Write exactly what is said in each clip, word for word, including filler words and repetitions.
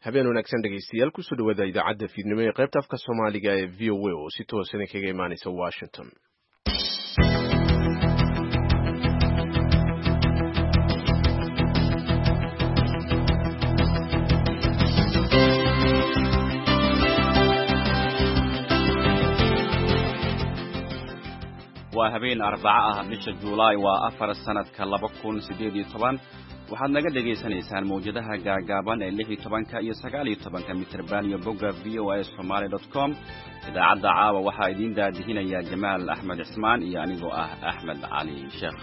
habeen wanaagsan dhegaystayaal kusoo dhawaada idaacadda fiidnimo ee qaybta afka Soomaaliga ee V O A oo si toos ah kaga imaanaysa Washington. waa habeen arbaca ah bisha Juulaay waa afar sanadka laba kun siddeed iyo toban waxaad naga dhageysanaysaan mowjadaha gaagaaban ee lix iyo tobanka iyo sagaal iyo tobanka mitirban iyo bogga v o a somali dot com idaacadda caawa waxaa idiin daadihinaya Jamaal Axmed Cismaan iyo anigoo ah Axmed Cali Sheekh.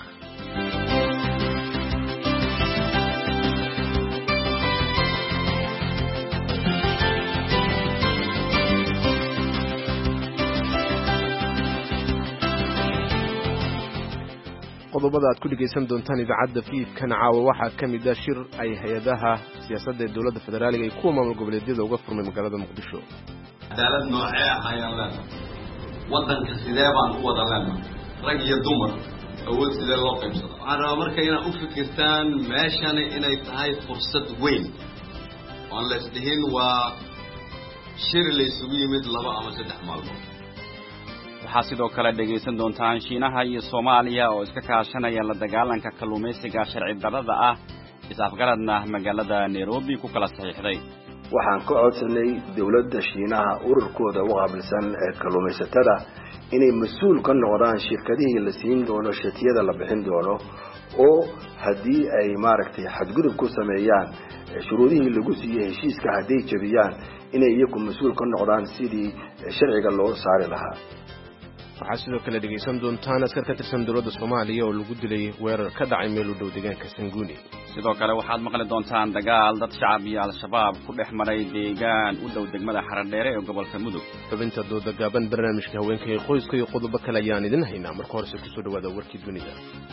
qodobada aad ku dhageysan doontaan idaacadda fiidkan caawa waxaa ka mid ah shir ay hay-adaha siyaasadda ee dowladda federaaliga ay kuwa maamul goboleedyada uga furmay magaalada Muqdisho. cadaalad noocee ah ayaan leenahay waddanka sidee baan u wada leenahay rag iyo dumar awood sidee loo qaybsado waxaan rabaa marka inaad u fikirtaan meeshani inay tahay fursad weyn oon la isdhihin waa shir la isugu yimid laba ama saddex maalmood. waxaa sidoo kale dhegaysan doontaan Shiinaha iyo Soomaaliya oo iska kaashanaya la dagaalanka kalluumaysiga sharci darrada ah isafgaradna magaalada Nairobi ku kala saxiixday. waxaan ka codsanay dawladda Shiinaha ururkooda u qaabilsan ee kalluumaysatada inay mas'uul ka noqdaan shirkadihii la siin doono shatiyada la bixin doono oo haddii ay maaragtay xadgudub ku sameeyaan shuruudihii lagu siiyay heshiiska haddii jabiyaan inay iyagu mas'uul ka noqdaan sidii sharciga loo saari lahaa. waxaa sidoo kale dhegaysan doontaan askar ka tirsan dowladda Soomaaliya oo lagu dilay weerar ka dhacay meel u dhow deegaanka Sanguni. sidoo kale waxaad maqli doontaan dagaal dad shacab iyo al-shabaab ku dhex maray deegaan u dhow degmada Xaradheere ee gobolka Mudug. xubinta dooda gaaban barnaamijka haweenka iyo qoyska iyo qodobo kale ayaan idin haynaa. marka hore ku soo dhawaada warkii dunida.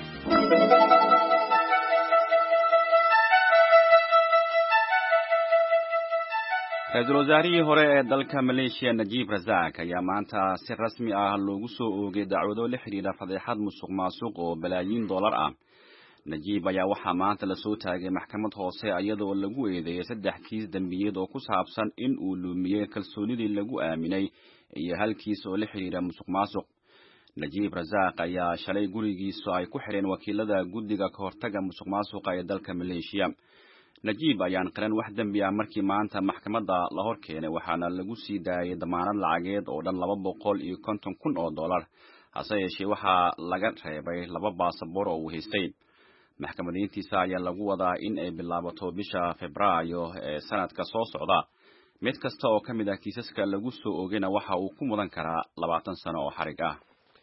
ra-iisul wasaarihii hore ee dalka Malaysia Najib Razak ayaa maanta si rasmi ah loogu soo oogay dacwado la xiriira fadeexad musuqmaasuq oo balaayiin dollar ah. Najib ayaa waxaa maanta la soo taagay maxkamad hoose iyadoo lagu eedeeyay saddex kiis dambiyeed oo ku saabsan in uu luumiyay kalsoonidii lagu aaminay iyo hal kiis oo la xiriira musuqmaasuq. Najib Razak ayaa shalay gurigiisa ay ku xireen wakiilada guddiga ka hortagga musuqmaasuqa ee dalka Malaysia. Najib ayaan qiran wax dambi ah markii maanta maxkamadda la hor keenay waxaana lagu sii daayay damaanad lacageed oo dhan laba boqol iyo konton kun oo dollar hase yeeshee waxaa laga reebay laba baasaboor oo uu haystay. maxkamadiintiisa ayaa lagu wadaa in ay bilaabato bisha Febraayo ee sanadka soo socda. mid kasta oo ka mid ah kiisaska lagu soo oogayna waxa uu ku mudan karaa labaatan sano oo xarig ah.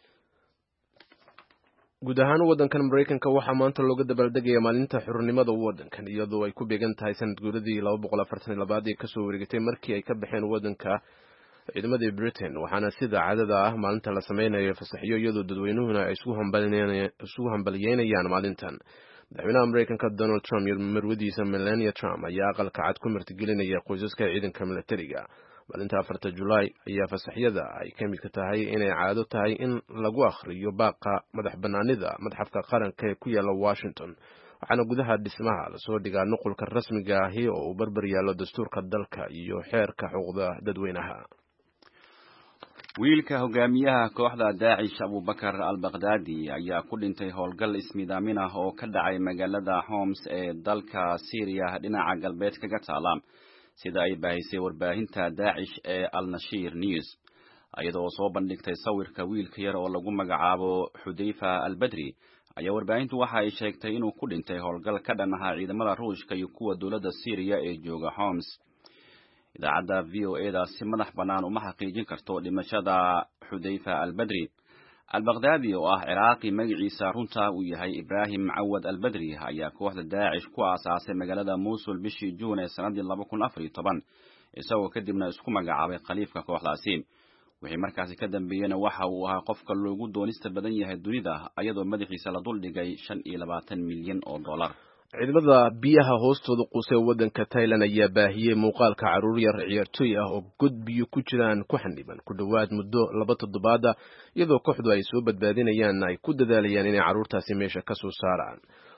guud ahaan waddankan Mareykanka waxaa maanta looga dabaaldegaya maalinta xornimada waddankan iyadoo ay ku beegan tahay sanad guuradii laba boqol afartan iyo laba ee ka soo wareegtay markii ay ka baxeen waddanka ciidamadii Britain. waxaana sida caadada ah maalinta la sameeyo fasaxiyo iyadoo dadweynuhuna ay isugu hambalyeynayaan isugu hambalyeynayaan maalintan. madaxweynaha Mareykanka Donald Trump iyo marwadiisa Melania Trump ayaa aqalka cad ku martigelinaya qoysaska ciidanka militariga. maalinta afarta Juulaay ayaa fasaxyada ay ka mid tahay inay caado tahay in lagu akhriyo baaqa madax banaanida madxafka qaranka ee ku yaala Washington. waxaana gudaha dhismaha la soo dhigaa nuqulka rasmiga ah oo uu barbar yaalo dastuurka dalka iyo xeerka xuquuqda dadweynaha. wiilka hogaamiyaha kooxda Daacish Abubakar al-Baghdadi ayaa ku dhintay howlgal ismidaamin ah oo ka dhacay magaalada Homs ee dalka Syria dhinaca galbeed kaga taala sida ay baahisay warbaahinta Daacish ee Al-Nashir News. iyadoo soo bandhigtay sawirka wiilka yar oo lagu magacaabo Xudayfa al-Badri ayaa warbaahintu waxa ay sheegtay inuu ku dhintay howlgal ka dhan ah ciidamada Ruushka iyo kuwa dowladda Syria ee jooga Homs. idaacadda V O A da si madax bannaan uma xaqiijin karto dhimashada Xudayfa al-Badri. al-Baghdadi oo ah Ciraaqi magaciisa runta uu yahay Ibrahim Awad al-Badri ayaa kooxda Daacish ku aasaasay magaalada Mosul bishii Juun ee sanadii laba kun afar iyo toban isagoo kadibna isku magacaabay khaliifka kooxdaasi. wixii markaasi ka dambeeyana waxa uu ahaa qofka loogu doonista badan yahay dunida iyadoo madaxiisa la dul dhigay shan iyo labaatan milyan oo dollar. ciidamada biyaha hoostooda quusay waddanka Thailand ayaa baahiyay muuqaalka caruur yar ciyaartoy ah oo god biyo ku jiraan ku xaniban ku dhawaad muddo laba toddobaad iyadoo kooxdu ay soo badbaadinayaan ay ku dadaalayaan inay caruurtaasi meesha ka soo saaraan.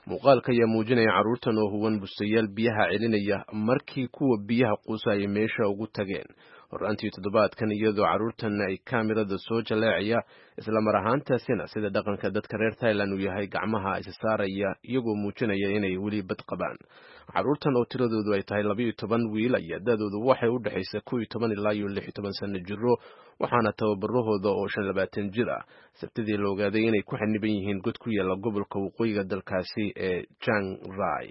muuqaalka ayaa muujinaya carruurtan oo huwan bustayaal biyaha celinaya markii kuwa biyaha quusaya meesha ugu tageen horaantii toddobaadkan iyadoo carruurtan ay kaamirada soo jaleecaya isla mar ahaantaasina sida dhaqanka dadka reer Thailand uu yahay gacmaha is saaraya iyagoo muujinaya inay weli bad qabaan carruurtan oo tiradoodu ay tahay laba iyo toban wiil ayaa dadoodu waxay u dhaxaysaa kow iyo toban ilaa lix iyo toban sano jiro waxaana tababarahooda oo shan iyo labaatan jir ah sabtidii la ogaaday inay ku xaniban yihiin god ku yaala gobolka waqooyiga dalkaasi ee Chiang Rai.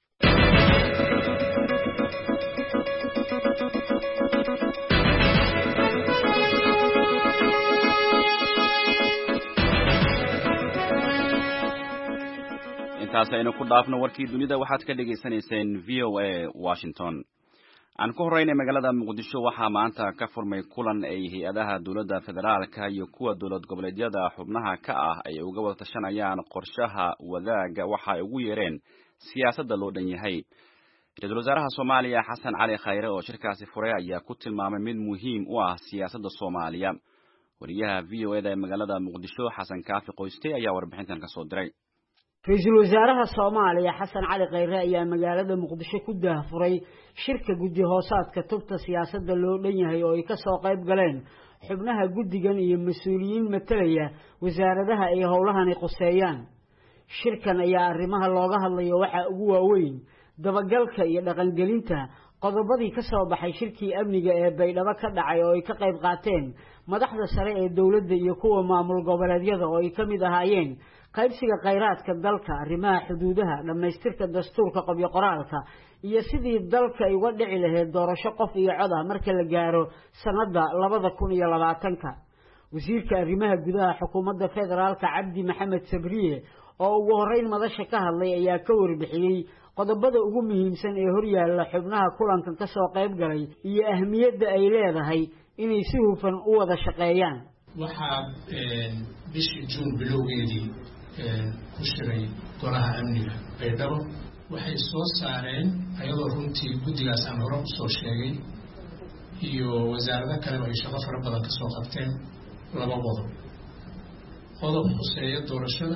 intaas aynu ku dhaafno warkii dunida waxaad ka dhageysanayseen V O A Washington. aan ku horeynay magaalada Muqdisho waxaa maanta ka furmay kulan ay hay'adaha dawladda federaalka iyo kuwa dawlad goboleedyada xubnaha ka ah ay uga wada tashanayaan qorshaha wadaaga waxa ay ugu yeereen siyaasadda loo dhan yahay. Ra'iisul Wasaaraha Soomaaliya Xasan Cali Khayre oo shirkaasi furay ayaa ku tilmaamay mid muhiim u ah siyaasadda Soomaaliya. Wariyaha V O A da magaalada Muqdisho Xasan Kaafi Qoyste ayaa warbixintan ka soo diray. Ra'iisul Wasaaraha Soomaaliya Xasan Cali Khayre ayaa magaalada Muqdisho ku daahfuray shirka guddi hoosaadka tubta siyaasadda loo dhan yahay oo ay ka soo qayb galeen xubnaha guddigan iyo mas'uuliyiin matalaya wasaaradaha ay howlahani quseeyaan. Shirkan ayaa arrimaha looga hadlayo waxa ugu waaweyn dabagalka iyo dhaqangelinta qodobadii ka soo baxay shirkii amniga ee Baydhabo ka dhacay oo ay ka qayb qaateen madaxda sare ee dawladda iyo kuwa maamul goboleedyada oo ay ka mid ahaayeen qaybsiga kheyraadka dalka arrimaha xuduudaha dhamaystirka dastuurka qabyo qoraalka iyo sidii dalka ay uga dhici lahayd doorasho qof iyo cod ah marka la gaaro sanada laba kun iyo labaatan ka wasiirka arrimaha gudaha xukuumadda federaalka Cabdi Maxamed Sabriye oo ugu horeyn madasha ka hadlay ayaa ka warbixiyay qodobada ugu muhiimsan ee hor yaalla xubnaha kulankan ka soo qayb galay iyo ahmiyadda ay leedahay inay si hufan u wada shaqeeyaan. waxaa bishii Juun bilowgeedii ku shiray golaha amniga Baydhabo waxay soo saareen ayadoo runtii guddigaas aan hore usoo sheegay iyo wasaarada kale ay shaqo fara badan ka soo qabteen laba qodob qodob khuseeya doorashada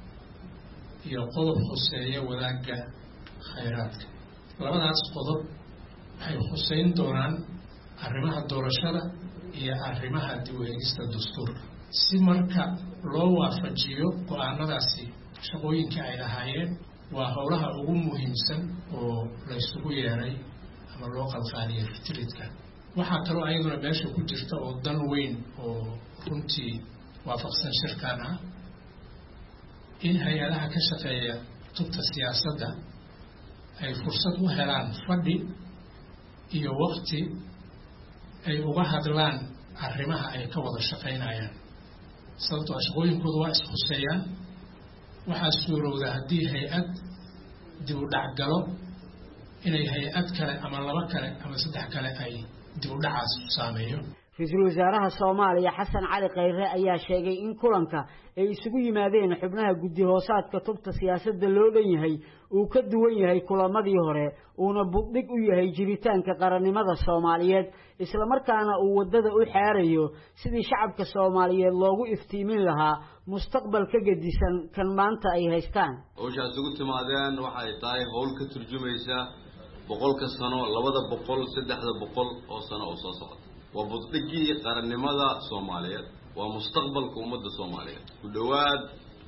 iyo qodob khuseeya wadaagga kheyraadka. labadaas qodob waxay khuseyn doonaan arrimaha doorashada iyo arrimaha dib u eegista dastuurka si marka loo waafajiyo go'aanadaasi shaqooyinka ay lahaayeen waa howlaha ugu muhiimsan oo la isugu yeeray ama loo qalqaaliyay retreatka. waxaa kaloo ayaduna meesha ku jirta oo dan weyn oo runtii waafaqsan shirkan ah in hay-adaha ka shaqeeya tubta siyaasadda ay fursad u helaan fadhi iyo waqti ay uga hadlaan arrimaha ay ka wada shaqaynayaan sababtoo shaqooyinkooda waa ishuseeyaan. waxaa suurowda haddii hay-ad dib u dhac galo inay hay-ad kale ama laba kale ama saddex kale ay dib u dhacaas saameeyo. Ra'iisul Wasaaraha Soomaaliya Xasan Cali Khayre ayaa sheegay in kulanka ay isugu yimaadeen xubnaha guddi hoosaadka tubta siyaasadda loo dhan yahay uu ka duwan yahay kulamadii hore uuna buddhig u yahay jiritaanka qarannimada Soomaaliyeed isla markaana uu wadada u xaarayo sidii shacabka Soomaaliyeed loogu iftiimin lahaa mustaqbal ka gedisan kan maanta ay haystaan. howshaas ugu timaadeen waxay tahay howl ka turjumaysa boqolka sano labada boqol saddexda boqol oo sano oo soo socda waa buddhigii qarannimada Soomaaliyeed waa mustaqbalka ummadda Soomaaliyeed ku dhawaad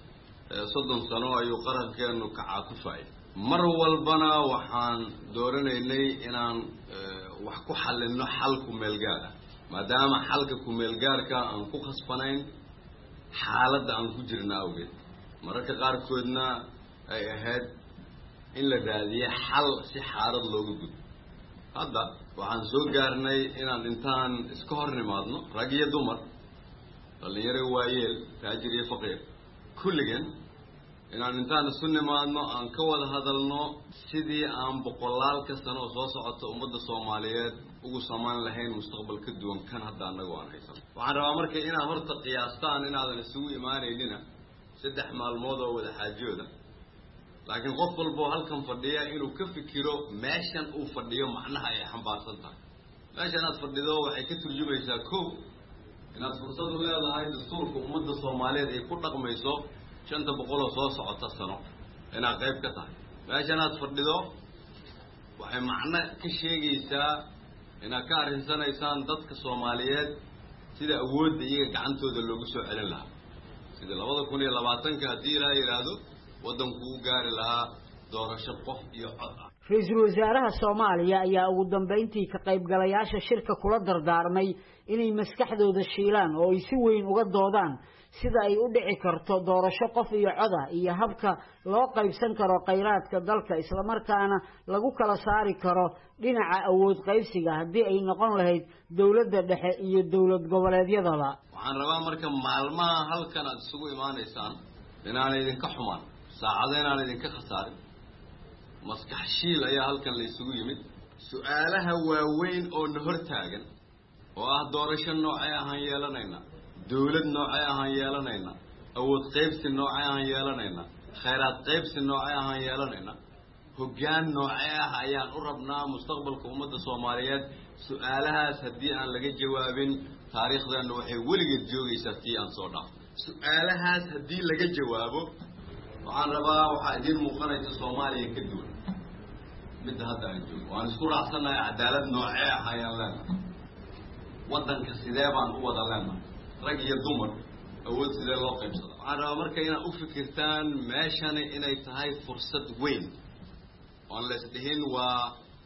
soddon sano ayuu qarankeenu ka caatufay. mar walbana waxaan dooranaynay inaan wax ku xalino xal ku meel gaar ah maadaama xalka ku meel gaarka aan ku khasbanayn xaaladda aan ku jirna awgeed mararka qaarkoodna ay ahayd in la raadiyo xal si xaalad looga gudbo. hadda waxaan soo gaarnay inaan intaan iska hor nimaadno rag iyo dumar dhalinyaro waayeel taajir iyo faqiir kulligan inaan intaan isu nimaadno aan ka wada hadalno sidii aan boqolaalka sano oo soo socota ummadda Soomaaliyeed ugu samayn lahayn mustaqbal ka duwan kan hadda anagu aan haysan. waxaan rabaa marka inaad horta qiyaastaan inaadan isugu imaanaynina saddex maalmood oo wada xaajooda laakiin qof walba halkan fadhiya inuu ka fikiro meeshan uu fadhiyo macnaha ay xambaarsan tahay. meeshan aad fadhido waxay ka turjumaysaa kow inaad fursad u leedahay dastuurka ummadda Soomaaliyeed ay ku dhaqmayso shanta boqol oo soo socota sano inaad qayb ka tahay meeshan aad fadhido waxay macno ka sheegaysaa inaad ka arrinsanaysaan dadka Soomaaliyeed sida awoodda iyaga gacantooda loogu soo celin lahaa sida labada kun iyo labaatanka haddii ilaa yiraahdo waddanku u gaari lahaa doorasho qof iyo cod ah. Ra'iisul Wasaaraha Soomaaliya ayaa ugu dambeyntii ka qaybgalayaasha shirka kula dardaarmay inay maskaxdooda shiilaan oo ay si weyn uga doodaan sida ay u dhici karto doorasho qof iyo cod ah iyo habka loo qaybsan karo kheyraadka dalka isla markaana lagu kala saari karo dhinaca awood qaybsiga haddii ay noqon lahayd dawladda dhexe iyo dawlad goboleedyadaba. Waxaan rabaa marka maalmaha halkan aad isugu imaanaysaan inaan idinka xumaan saacado inaan idinka khasaarin maskax shiil ayaa halkan la isugu yimid su'aalaha waaweyn oo na hor taagan oo ah doorasho noocay ahaan yeelanayna dawlad noocay ahaan yeelanayna awood qaybsi noocay ahaan yeelanayna kheyraad qaybsi noocay ahaan yeelanayna hoggaan noocay ah ayaan u rabnaa mustaqbalka ummadda Soomaaliyeed su'aalahaas haddii aan laga jawaabin taariikhdan waxay weligeed joogaysaa tii aan soo dhaaf su'aalahaas haddii laga jawaabo waxaan rabaa waxa idin muuqanaysa Soomaaliya ka duwan mid hadda aan joogo waan isku raacsanahay cadaalad noocay ah ayaan leenahay waddanka sidee baan u wada leenahay rag iyo dumar awood sidee loo qaybsado waxaan rabaa marka inaad u fikirtaan meeshani inay tahay fursad weyn oon la isdhihin waa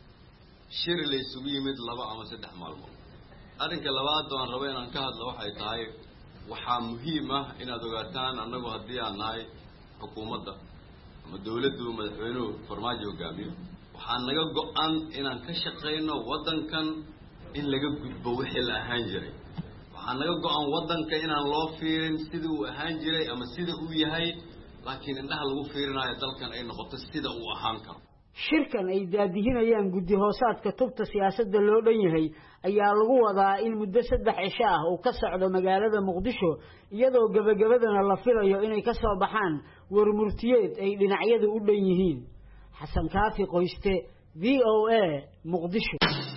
shir la isugu yimid laba ama saddex maalmood arrinka labaad oo aan rabo inaan ka hadlo waxay tahay waxaa muhiim ah inaad ogaataan annagu haddii aan nahay xukuumadda ama dawladdu madaxweynuhu farmaajo hogaamiyo waxaa naga go-an inaan ka shaqayno waddankan in laga gudbo wixii la ahaan jiray waxaa naga go-an waddanka inaan loo fiirin sida uu ahaan jiray ama sida uu yahay laakiin indhaha lagu fiirinayo dalkan ay noqoto sida uu ahaan karo. Shirkan ay daadihinayaan guddi hoosaadka tubta siyaasadda loo dhan yahay ayaa lagu wadaa in muddo saddex cisho ah uu ka socdo magaalada Muqdisho iyadoo gabagabadana la filayo inay ka soo baxaan warmurtiyeed ay dhinacyadu u dhan yihiin. Xasan Kaafi Qoyste V O A Muqdisho.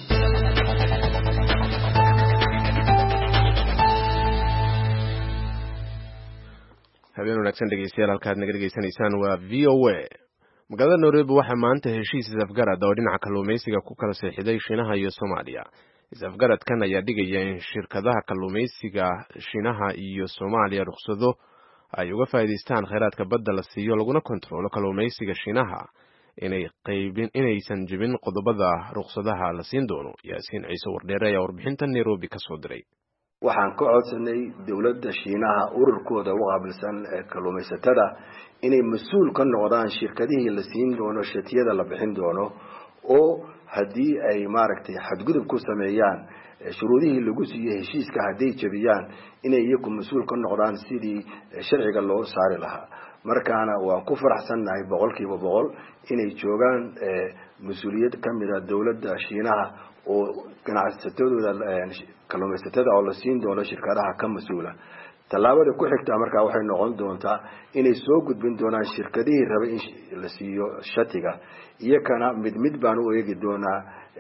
habeen wanaagsan dhegeystayaal halkaad naga dhegeysanaysaan waa V O A. magaalada Nairobi waxaa maanta heshiis isafgarad oo dhinaca kalluumeysiga ku kala seexiday Shiinaha iyo Soomaaliya. Isafgaradkan ayaa dhigaya in shirkadaha kalluumeysiga Shiinaha iyo Soomaaliya ruqsado ay uga faa'iideystaan kheyraadka badda la siiyo laguna kontrolo kalluumeysiga Shiinaha inay qaybin inaysan jibin qodobada ruqsadaha la siin doono. Yaasiin Ciise Wardheere ayaa warbixintan Nairobi ka soo diray. waxaan ka codsanay dawladda Shiinaha ururkooda u qaabilsan kalluumeysatada inay mas'uul ka noqdaan shirkadihii la siin doono shatiyada la bixin doono oo haddii ay maaragtay xadgudub ku sameeyaan shuruudihii lagu siiyay heshiiska haddii jabiyaan inay iyagu mas'uul ka noqdaan sidii sharciga loo saari lahaa. markaana waan ku faraxsanahay boqolkiiba boqol inay joogaan mas'uuliyad ka mid ah dawladda Shiinaha oo ganacsatadooda kalluumeysatada oo la siin doono shirkadaha ka mas'uula. tallaabada ku xigta markaa waxay noqon doontaa inay soo gudbin doonaan shirkadihii rabay in la siiyo shatiga iyakana mid mid baan u eegi doonaa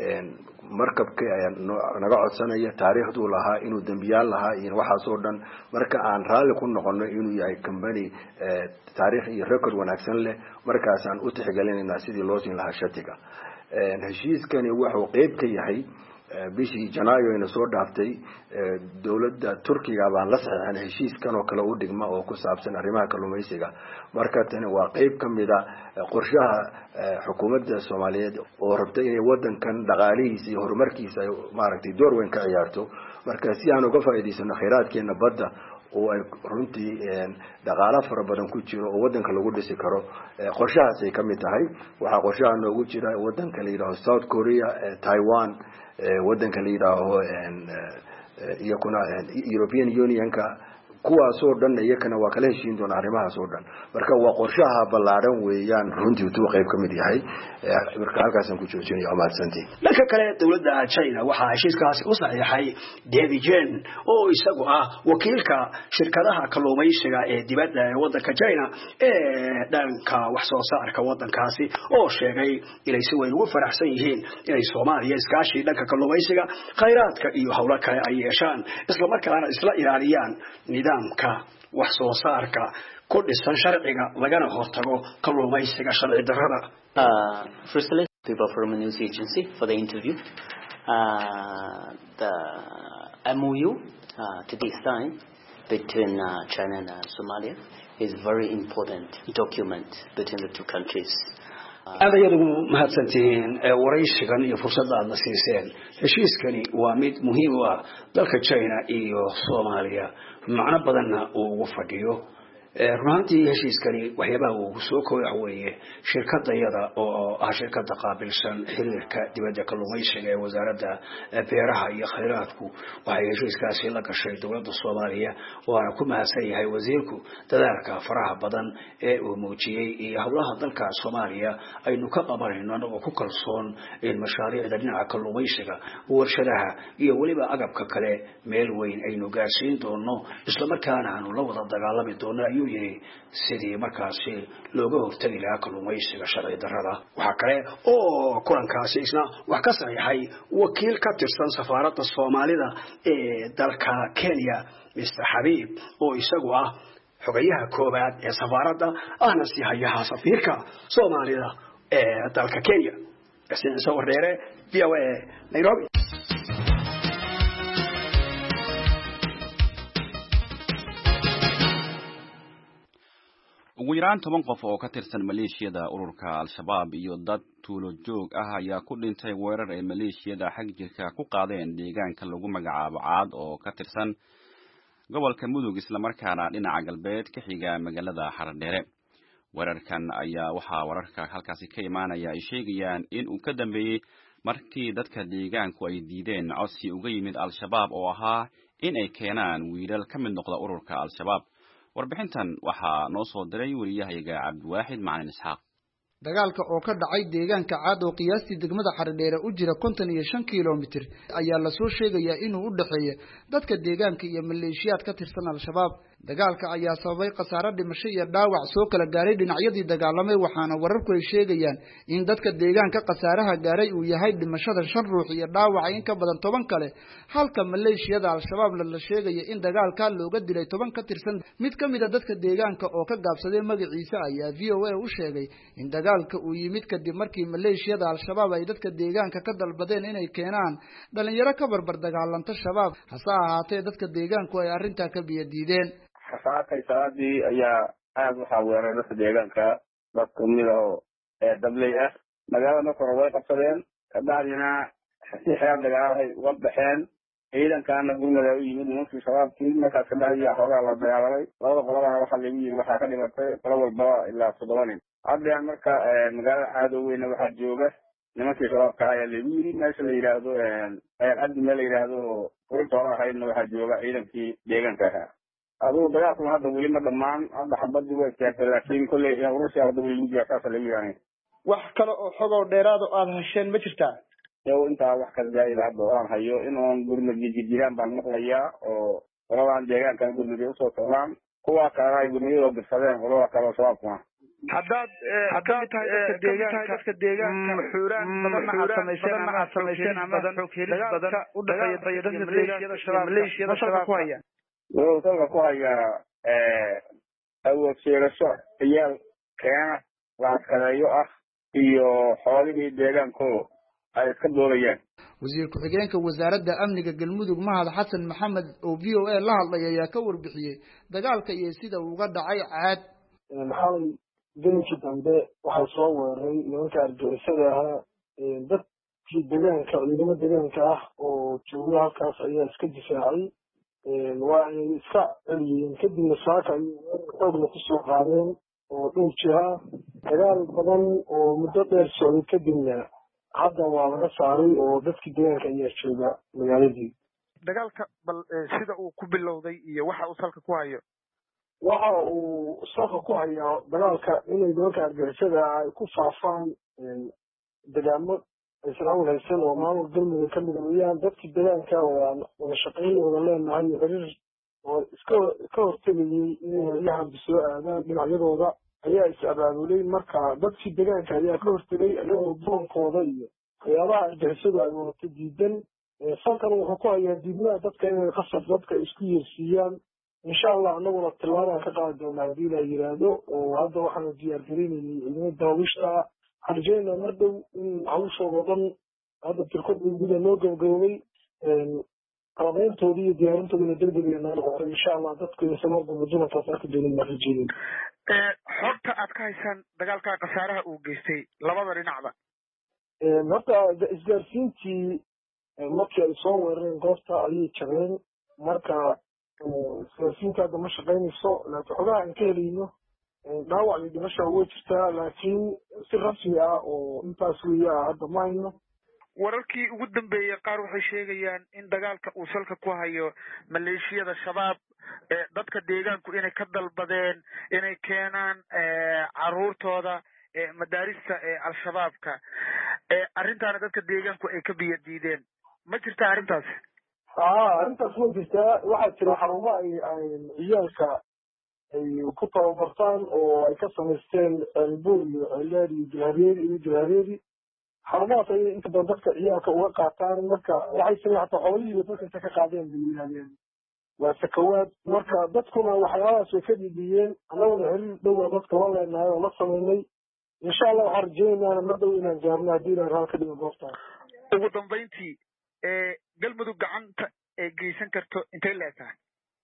markabka naga codsanaya taariikhduu lahaa inuu dambiyaal lahaa iyo waxaas oo dhan marka aan raalli ku noqono inuu yahay company taariikh iyo record wanaagsan leh markaasaan u tixgelinaynaa sidii loo siin lahaa shatiga. heshiiskani wuxuu qayb ka yahay bishii Janaayo ina soo dhaaftay dawladda Turkiga baan la saxiixnay heshiiskan oo kale u dhigma oo ku saabsan arrimaha kalluumeysiga. marka tani waa qayb ka mid ah qorshaha xukuumadda Soomaaliyeed oo rabtay inay waddankan dhaqaalihiisa iyo horumarkiisa maaragtay door weyn ka ciyaarto. marka si aan uga faa'iideysano kheyraadkeena badda oo ay runtii dhaqaale fara badan ku jiro oo waddanka lagu dhisi karo qorshahaas ay ka mid tahay. waxaa qorshaha noogu jira waddanka la yiraahdo South Korea, Taiwan, waddanka la yiraahdo iyo kuna European Unionka kuwaasoo dhan iyakana waa kala heshiin doona arrimahaas oo dhan. marka waa qorshaha ballaaran weeyaan runtii uu qayb ka mid yahay. marka halkaasaan ku joojinayo amaadsantii. dhanka kale dawladda China waxaa heshiiskaasi u saxiixay David Chen oo isagu ah wakiilka shirkadaha kalluumeysiga ee dibadda ee waddanka China ee dhanka wax soo saarka waddankaasi oo sheegay inay si weyn ugu faraxsan yihiin inay Soomaaliya iskaashi dhanka kalluumeysiga kheyraadka iyo hawlo kale ay yeeshaan isla markaana isla ilaaliyaan nidaam nidaamka wax soo saarka ku dhisan sharciga lagana hortago kalluumaysiga sharci darrada. Firstly, people from a news agency for the interview. Uh, the M O U uh, to this time between uh, China and uh, Somalia is very important document between the two countries. aad ayaad ugu mahadsantihiin waraysigan iyo fursadda aad na siiseen. heshiiskani waa mid muhiim u ah dalka China iyo Soomaaliya macno badanna uu ugu fadhiyo. runtii heshiiskani waxyaabaha uu soo kooxay weeye shirkadayada oo ah shirkadda qaabilsan xiriirka dibadda kalluumaysiga ee wasaaradda beeraha iyo khayraadku waxay heshiiskaasi la gashay dowladda Soomaaliya waana ku mahadsan yahay wasiirku dadaalka faraha badan ee uu muujiyay iyo hawlaha dalka Soomaaliya aynu ka qabanayno anagoo ku kalsoon in mashaariicda dhinaca kalluumaysiga warshadaha iyo waliba agabka kale meel weyn aynu gaarsiin doono isla markaana aanu la wada dagaalami doono sidii markaasi looga hortagi lahaa kalluumaysiga sharci darrada. waxa kale oo kulankaasi isna wax ka saxiixay wakiil ka tirsan safaaradda Soomaalida ee dalka Kenya Mister Habib oo isagu ah xogayaha koobaad ee safaaradda ahna si hayaha safiirka Soomaalida ee dalka Kenya. Isna soo wareere V O A Nairobi. ugu yaraan toban qof oo ka tirsan maleeshiyada ururka al-shabaab iyo dad tuulo joog ah ayaa ku dhintay weerar ay maleeshiyada xag jirka ku qaadeen deegaanka lagu magacaabo Caad oo ka tirsan gobolka Mudug isla markaana dhinaca galbeed ka xiga magaalada Haradheere. weerarkan ayaa waxa wararka halkaasi ka imaanaya ay sheegayaan in uu ka dambeeyay markii dadka deegaanku ay diideen codsi uga yimid al-shabaab oo ahaa in ay keenaan wiilal ka mid noqda ururka al-shabaab. warbixintan waxaa noo soo diray wariyahayaga Cabdiwaaxid Macalin Isxaaq. dagaalka oo ka dhacay deegaanka Caad oo qiyaastii degmada Haradheere u jira konton iyo shan kiiloomitir ayaa la soo sheegayaa inuu u dhaxeeyo dadka deegaanka iyo maleeshiyaad ka tirsan al-shabaab. dagaalka ayaa sababay khasaare dhimasho iyo dhaawac soo kala gaaray dhinacyadii dagaalamay waxaana wararku ay sheegayaan in dadka deegaanka khasaaraha gaaray uu yahay dhimashada shan ruux iyo dhaawac in ka badan toban kale halka maleeshiyada al-shabaab la sheegay in dagaalka looga dilay toban ka tirsan. mid ka mid ah dadka deegaanka oo ka gaabsaday magaciisa ayaa V O A u sheegay in dagaalka uu yimid kadib markii maleeshiyada al-shabaab ay dadka deegaanka ka dalbadeen inay keenaan dhalinyaro ka barbar dagaalanta shabaab hase ahaatee dadka deegaanku ay arrinta ka biyadiideen. xasaakay salaadii ayaa aad waxaa weeraray dadka deegaanka dad kamid ah oo ee dabley ah magaalada kore way qabsadeen kadibna si xeer dagaalay uga baxeen ciidankaana gurmada u yimid nimankii shabaabkii markaas ka dhacaya xogaa la dagaalamay labada qolada waxaa lagu yimid waxaa ka dhimatay qolo walba ilaa toddoba nin. hadda marka magaalada Caado weyna waxaa jooga nimankii shabaabka ayaa lagu yimid meesha la yiraahdo ee addi meel la yiraahdo ururta ahaydna waxaa jooga ciidankii deegaanka ahaa. aduu dagaalku hadda weli ma dhammaan hadda xabadii way taagtay laakiin kulay ururta hadda weli mid yaakaas lagu yaanay. wax kale oo xogow dheeraad oo aad hesheen ma jirtaa? yow intaa wax kala jaayid hadda aan hayo inuu gurmad jiraan baan maqlayaa oo qoladan deegaanka gurmad u soo toolaan kuwa kale ay gurmad oo bisadeen qolada kale shabaabka. haddaad haddaad tahay dadka deegaanka dadka deegaanka xuraan badan ma sameeyeen ama sameeyeen ama xog helis badan u dhaxeeya dadka deegaanka shabaab maleeshiyada shabaab ku haya. wuu dalka ku haya ee awood sheegasho iyaal keena laaskadeeyo ah iyo xoolihii deegaanku ay iska doorayaan. wasiir ku-xigeenka wasaaradda amniga galmudug Mahad Xasan Maxamed oo V O A la hadlay ayaa ka warbixiyay dagaalka iyo sida uu uga dhacay Caad. maxaa deegaanka dambe waxa soo weeraray nimanka argagixisada ahaa dadkii deegaanka ciidamada deegaanka ah oo jooga halkaas ayaa iska difaacay waa ay iska celiyeen kadibna saaka ay xoogna ku soo qaadeen oo dhowr jiha dagaal badan oo muddo dheer socday kadibna hadda waa laga saaray oo dadkii deegaanka ayaa jooga magaaladii. dagaalka bal sida uu ku bilowday iyo waxa uu salka ku hayo. waxa uu salka ku hayaa dagaalka inay nimanka argagixisada ay ku faafaan deegaamo aysan awl haysan oo maamul galmudug ka mid weeyaan dadkii deegaanka waa wada shaqayn wada leenahay xiriir oo iska ka hortegayay inay hay'adaha soo aadaan dhinacyadooda ayaa is abaabulay marka dadkii deegaanka ayaa ka hortegay ayagoo boonkooda iyo waxyaabaha argagixisadu ay wata diidan salkan wuxuu ku hayaa diidmada dadka inay qasab dadka isku yeersiiyaan insha allah anaguna tillaabaan ka qaadi doonaa haddii la yiraahdo oo hadda waxaanu diyaargarinaynay ciidamada daawishta waxaan rajeynaa mar dhow in hawshooda dhan hadda tirkod guda loo gabagaboobay qalabeyntoodii iyo diyaarintoodina degdeg noo noqotay insha allah dadku samarba dumarkaas arki doonin baan rajeynay xogta aad ka haysaan dagaalka khasaaraha uu geystay labada dhinacba horta isgaarsiintii markii ay soo weerareen goobta ayay jabeen marka isgaarsiinta hadda ma shaqaynayso laakiin xogaha aan ka helayno dhaawac iyo dhimasha way jirtaa laakiin si rasmi ah oo intaas weeya hadda ma hayno wararkii ugu dambeeyay qaar waxay sheegayaan in dagaalka uu salka ku hayo maleeshiyada shabaab dadka deegaanku inay ka dalbadeen inay keenaan caruurtooda madaarista al-shabaabka arrintaana dadka deegaanku ay ka biyo diideen ma jirtaa arrintaas haa arrintaas way jirtaa waxaa jira xarumo ay ciyaalka ay ku tababartaan oo ay ka samaysteen ceelbuur iyo ceeldheer iyo jilhabeeri iyo jilhabeeri xarumahaas ayay inta badan dadka ciyaalka uga qaataan marka waxay sameen hataa xoolihiiba dadka inta ka qaadeen bay yidhahdeen waa sakawaad marka dadkuna waxyaabahaas way ka dhibiyeen annaguna xiriir dhowaa dadka la leenahay oo la sameynay insha allah waxaan rajeynaana mar dhow inaan gaarno haddii la raal ka dhigo goobtaas ugu dambayntii galmudug gacanta ay geysan karto intay leetahay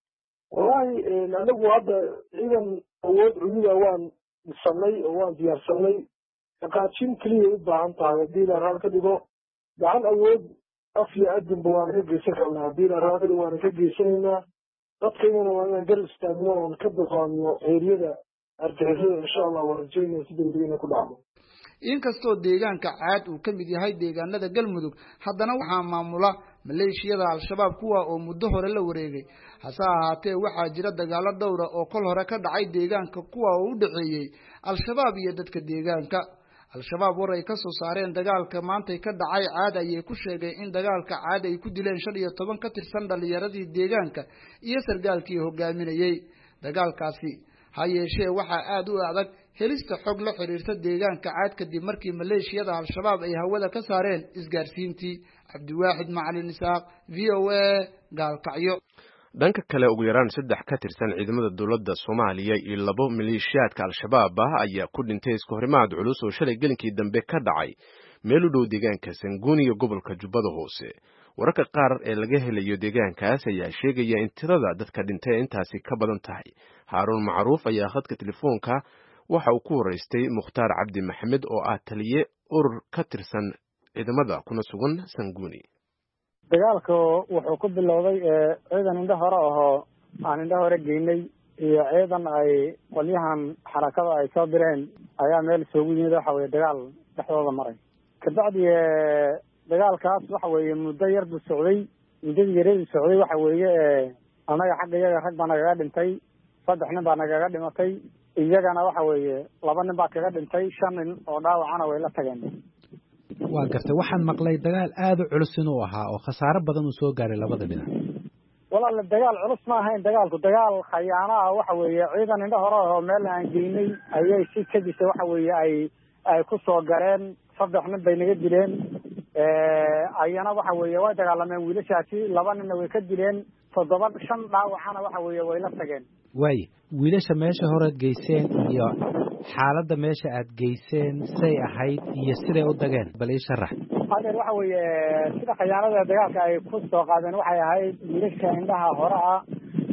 wallahi anagu hadda ciidan awood cududa waan dhisanay oo waan diyaarsanay dhaqaajin keliya u baahan tahay haddii la raal ka dhigo gacan awood af iyo adinba waana ka geysan karnaa haddii la raal ka dhigo waana ka geysanaynaa dadkaygana waa inaan gar istaagno oon ka dulqaadno eeriyada argixisada insha allah waan rajeynaya si degdeg inay ku dhacdo inkastoo deegaanka caad uu ka mid yahay deegaanada galmudug haddana waxaa maamula maleeshiyada al-shabaab kuwa oo muddo hore la wareegay hase ahaatee waxaa jira dagaalo dhowra oo kol hore ka dhacay deegaanka kuwa oo u dhaxeeyey al-shabaab iyo dadka deegaanka al-shabaab war ay ka soo saareen dagaalka maantay ka dhacay caad ayay ku sheegeen in dagaalka caad ay ku dileen shan iyo toban ka tirsan dhalinyaradii deegaanka iyo sargaalkii hogaaminayey dagaalkaasi ha yeeshee waxaa aada u adag helista xog la xiriirta deegaanka caad kadib markii maleeshiyada al-shabaab ay hawada ka saareen isgaarsiintii cabdiwaaxid macalin isaaq v o a gaalkacyo dhanka kale ugu yaraan saddex ka tirsan ciidamada dowladda soomaaliya iyo labo maleeshiyaadka al-shabaab ah ayaa ku dhintay isku horimaad culus oo shalay gelinkii dambe ka dhacay meel u dhow deegaanka sanguun iyo gobolka jubbada hoose wararka qaar ee laga helayo deegaankaas ayaa sheegaya in tirada dadka dhintay intaasi ka badan tahay haaruun macruuf ayaa khadka telefoonka waxa uu ku waraystay mukhtaar cabdi maxamed oo ah taliye urur ka tirsan ciidamada kuna sugan sanguuni dagaalka wuxuu ku bilowday ciidan indho hore ahoo aan indho hore geynay iyo ciidan ay qolyahan xarakada ay soo direen ayaa meel isugu yimid waxa weye dagaal dhexdooda maray kabacdi dagaalkaas waxa weeye muddo yar buu socday muddadii yaradii socday waxa weeye annaga xagga iyaga rag baa nagaga dhintay saddex nin baa nagaga dhimatay iyagana waxa weeye laba nin baa kaga dhintay shan nin oo dhaawacana way la tageen waa gartay waxaan maqlay dagaal aada u culus inuu ahaa oo khasaaro badan uu soo gaaray labada dhinac walaal dagaal culus ma ahayn dagaalku dagaal khayaano ah waxa weeye ciidan indho hore oo meel aan geynay ayay si kadisa waxa weeye ay ay ku soo gareen saddex nin bay naga dileen ayana waxa weeye way dagaalameen wiilashaasi laba ninna way ka dileen toddoba shan dhaawacana waxa weeye way la tageen waay wiilasha meesha horead geyseen iyo xaaladda meesha aad geyseen say ahayd iyo siday u dageen bal ii sharax adeer waxa weeye sida khayaanada dagaalka ay ku soo qaadeen waxay ahayd wiilasha indhaha hore ah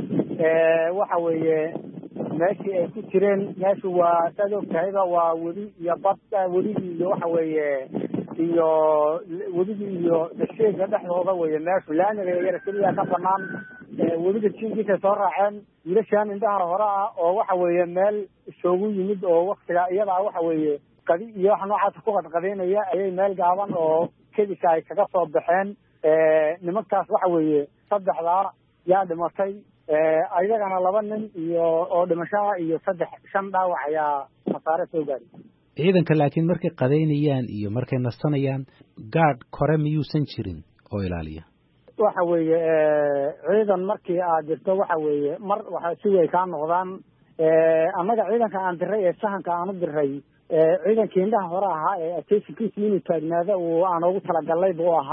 waxa weeye meeshii ay ku jireen meeshu waa saad og tahayba waa webi iyo bad weligii iyo waxa weeye iyo weligii iyo dasheega dhexdooda weye meeshu laamiga yara keliya ka banaan webiga jinkiisay soo raaceen wiilashaan indhaha hore ah oo waxa weeye meel isugu yimid oo waktiga iyadaa waxa weeye qadi iyo wax noocaas ku qadqadaynaya ayay meel gaaban oo kedisa ay kaga soo baxeen nimankaas waxa weeye saddexdaa yaa dhimatay ayagana laba nin iyo oo dhimashaha iyo saddex shan dhaawac ayaa khasaare soo gaaray ciidanka laakiin markay qadaynayaan iyo markay nasanayaan gaadh kore miyuusan jirin oo ilaaliya waxa weeye ciidan markii aad jirto waxa weeye mar waxa si way kaa noqdaan annaga ciidanka aan diray ee sahanka aan u diray ciidankii indhaha hore ahaa ee ateysikiisa inuu taagnaada uu aan ugu talagalay buu ahaa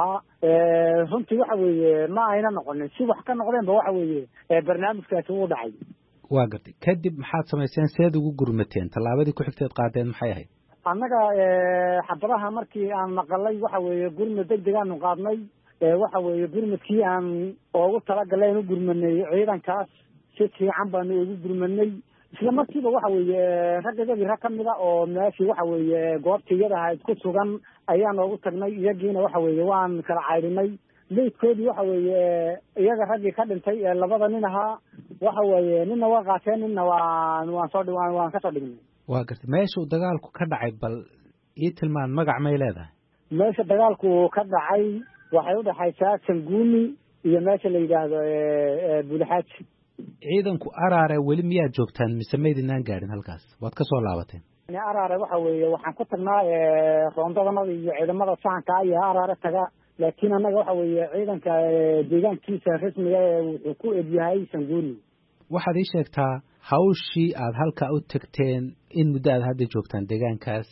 runtii waxa weeye ma ayna noqonin si wax ka noqdeenba waxa weeye barnaamijkaasi wuu dhacay. waa gartay kadib maxaad samayseen seed ugu gurmateen tallaabadii ku xigteed qaadeen maxay ahayd? annaga xabadaha markii aan maqalay waxa weeye gurmad degdeg aanu qaadnay waxa weeye gurmadkii aan ugu talagalay in u gurmanay ciidankaas si fiican baanu ugu gurmanay isla markiiba waxa weeye raggadii rag kamid ah oo meeshii waxa weeye goobtii iyada ahayd ku sugan ayaan ugu tagnay iyagiina waxa weeye waan kala caydhinay meydkoodii waxa weeye iyaga raggii ka dhintay ee labada nin ahaa waxa weeye ninna waa qaateen ninna waan waan soo waan waan ka soo dhignay. waa gartay meeshuu dagaalku ka dhacay bal ii tilmaan magac may leedahay? meesha dagaalku ka dhacay waxay u dhaxaysaa Sanguuni iyo meesha la yidhaahdo Bulxaaji. ciidanku Araare weli miyaad joogtaan mise maydinaan gaadhin halkaas waad ka soo laabateen? Araare waxa weeye waxaan ku tagnaa roondadanada iyo ciidamada sahanka ayaa Araare taga laakiin annaga waxa weeye ciidanka deegaankiisa rasmiga wuxuu ku edyahay Sanguuni. waxaad ii sheegtaa hawshii aad halkaa u tagteen in muddo aad hadda joogtaan deegaankaas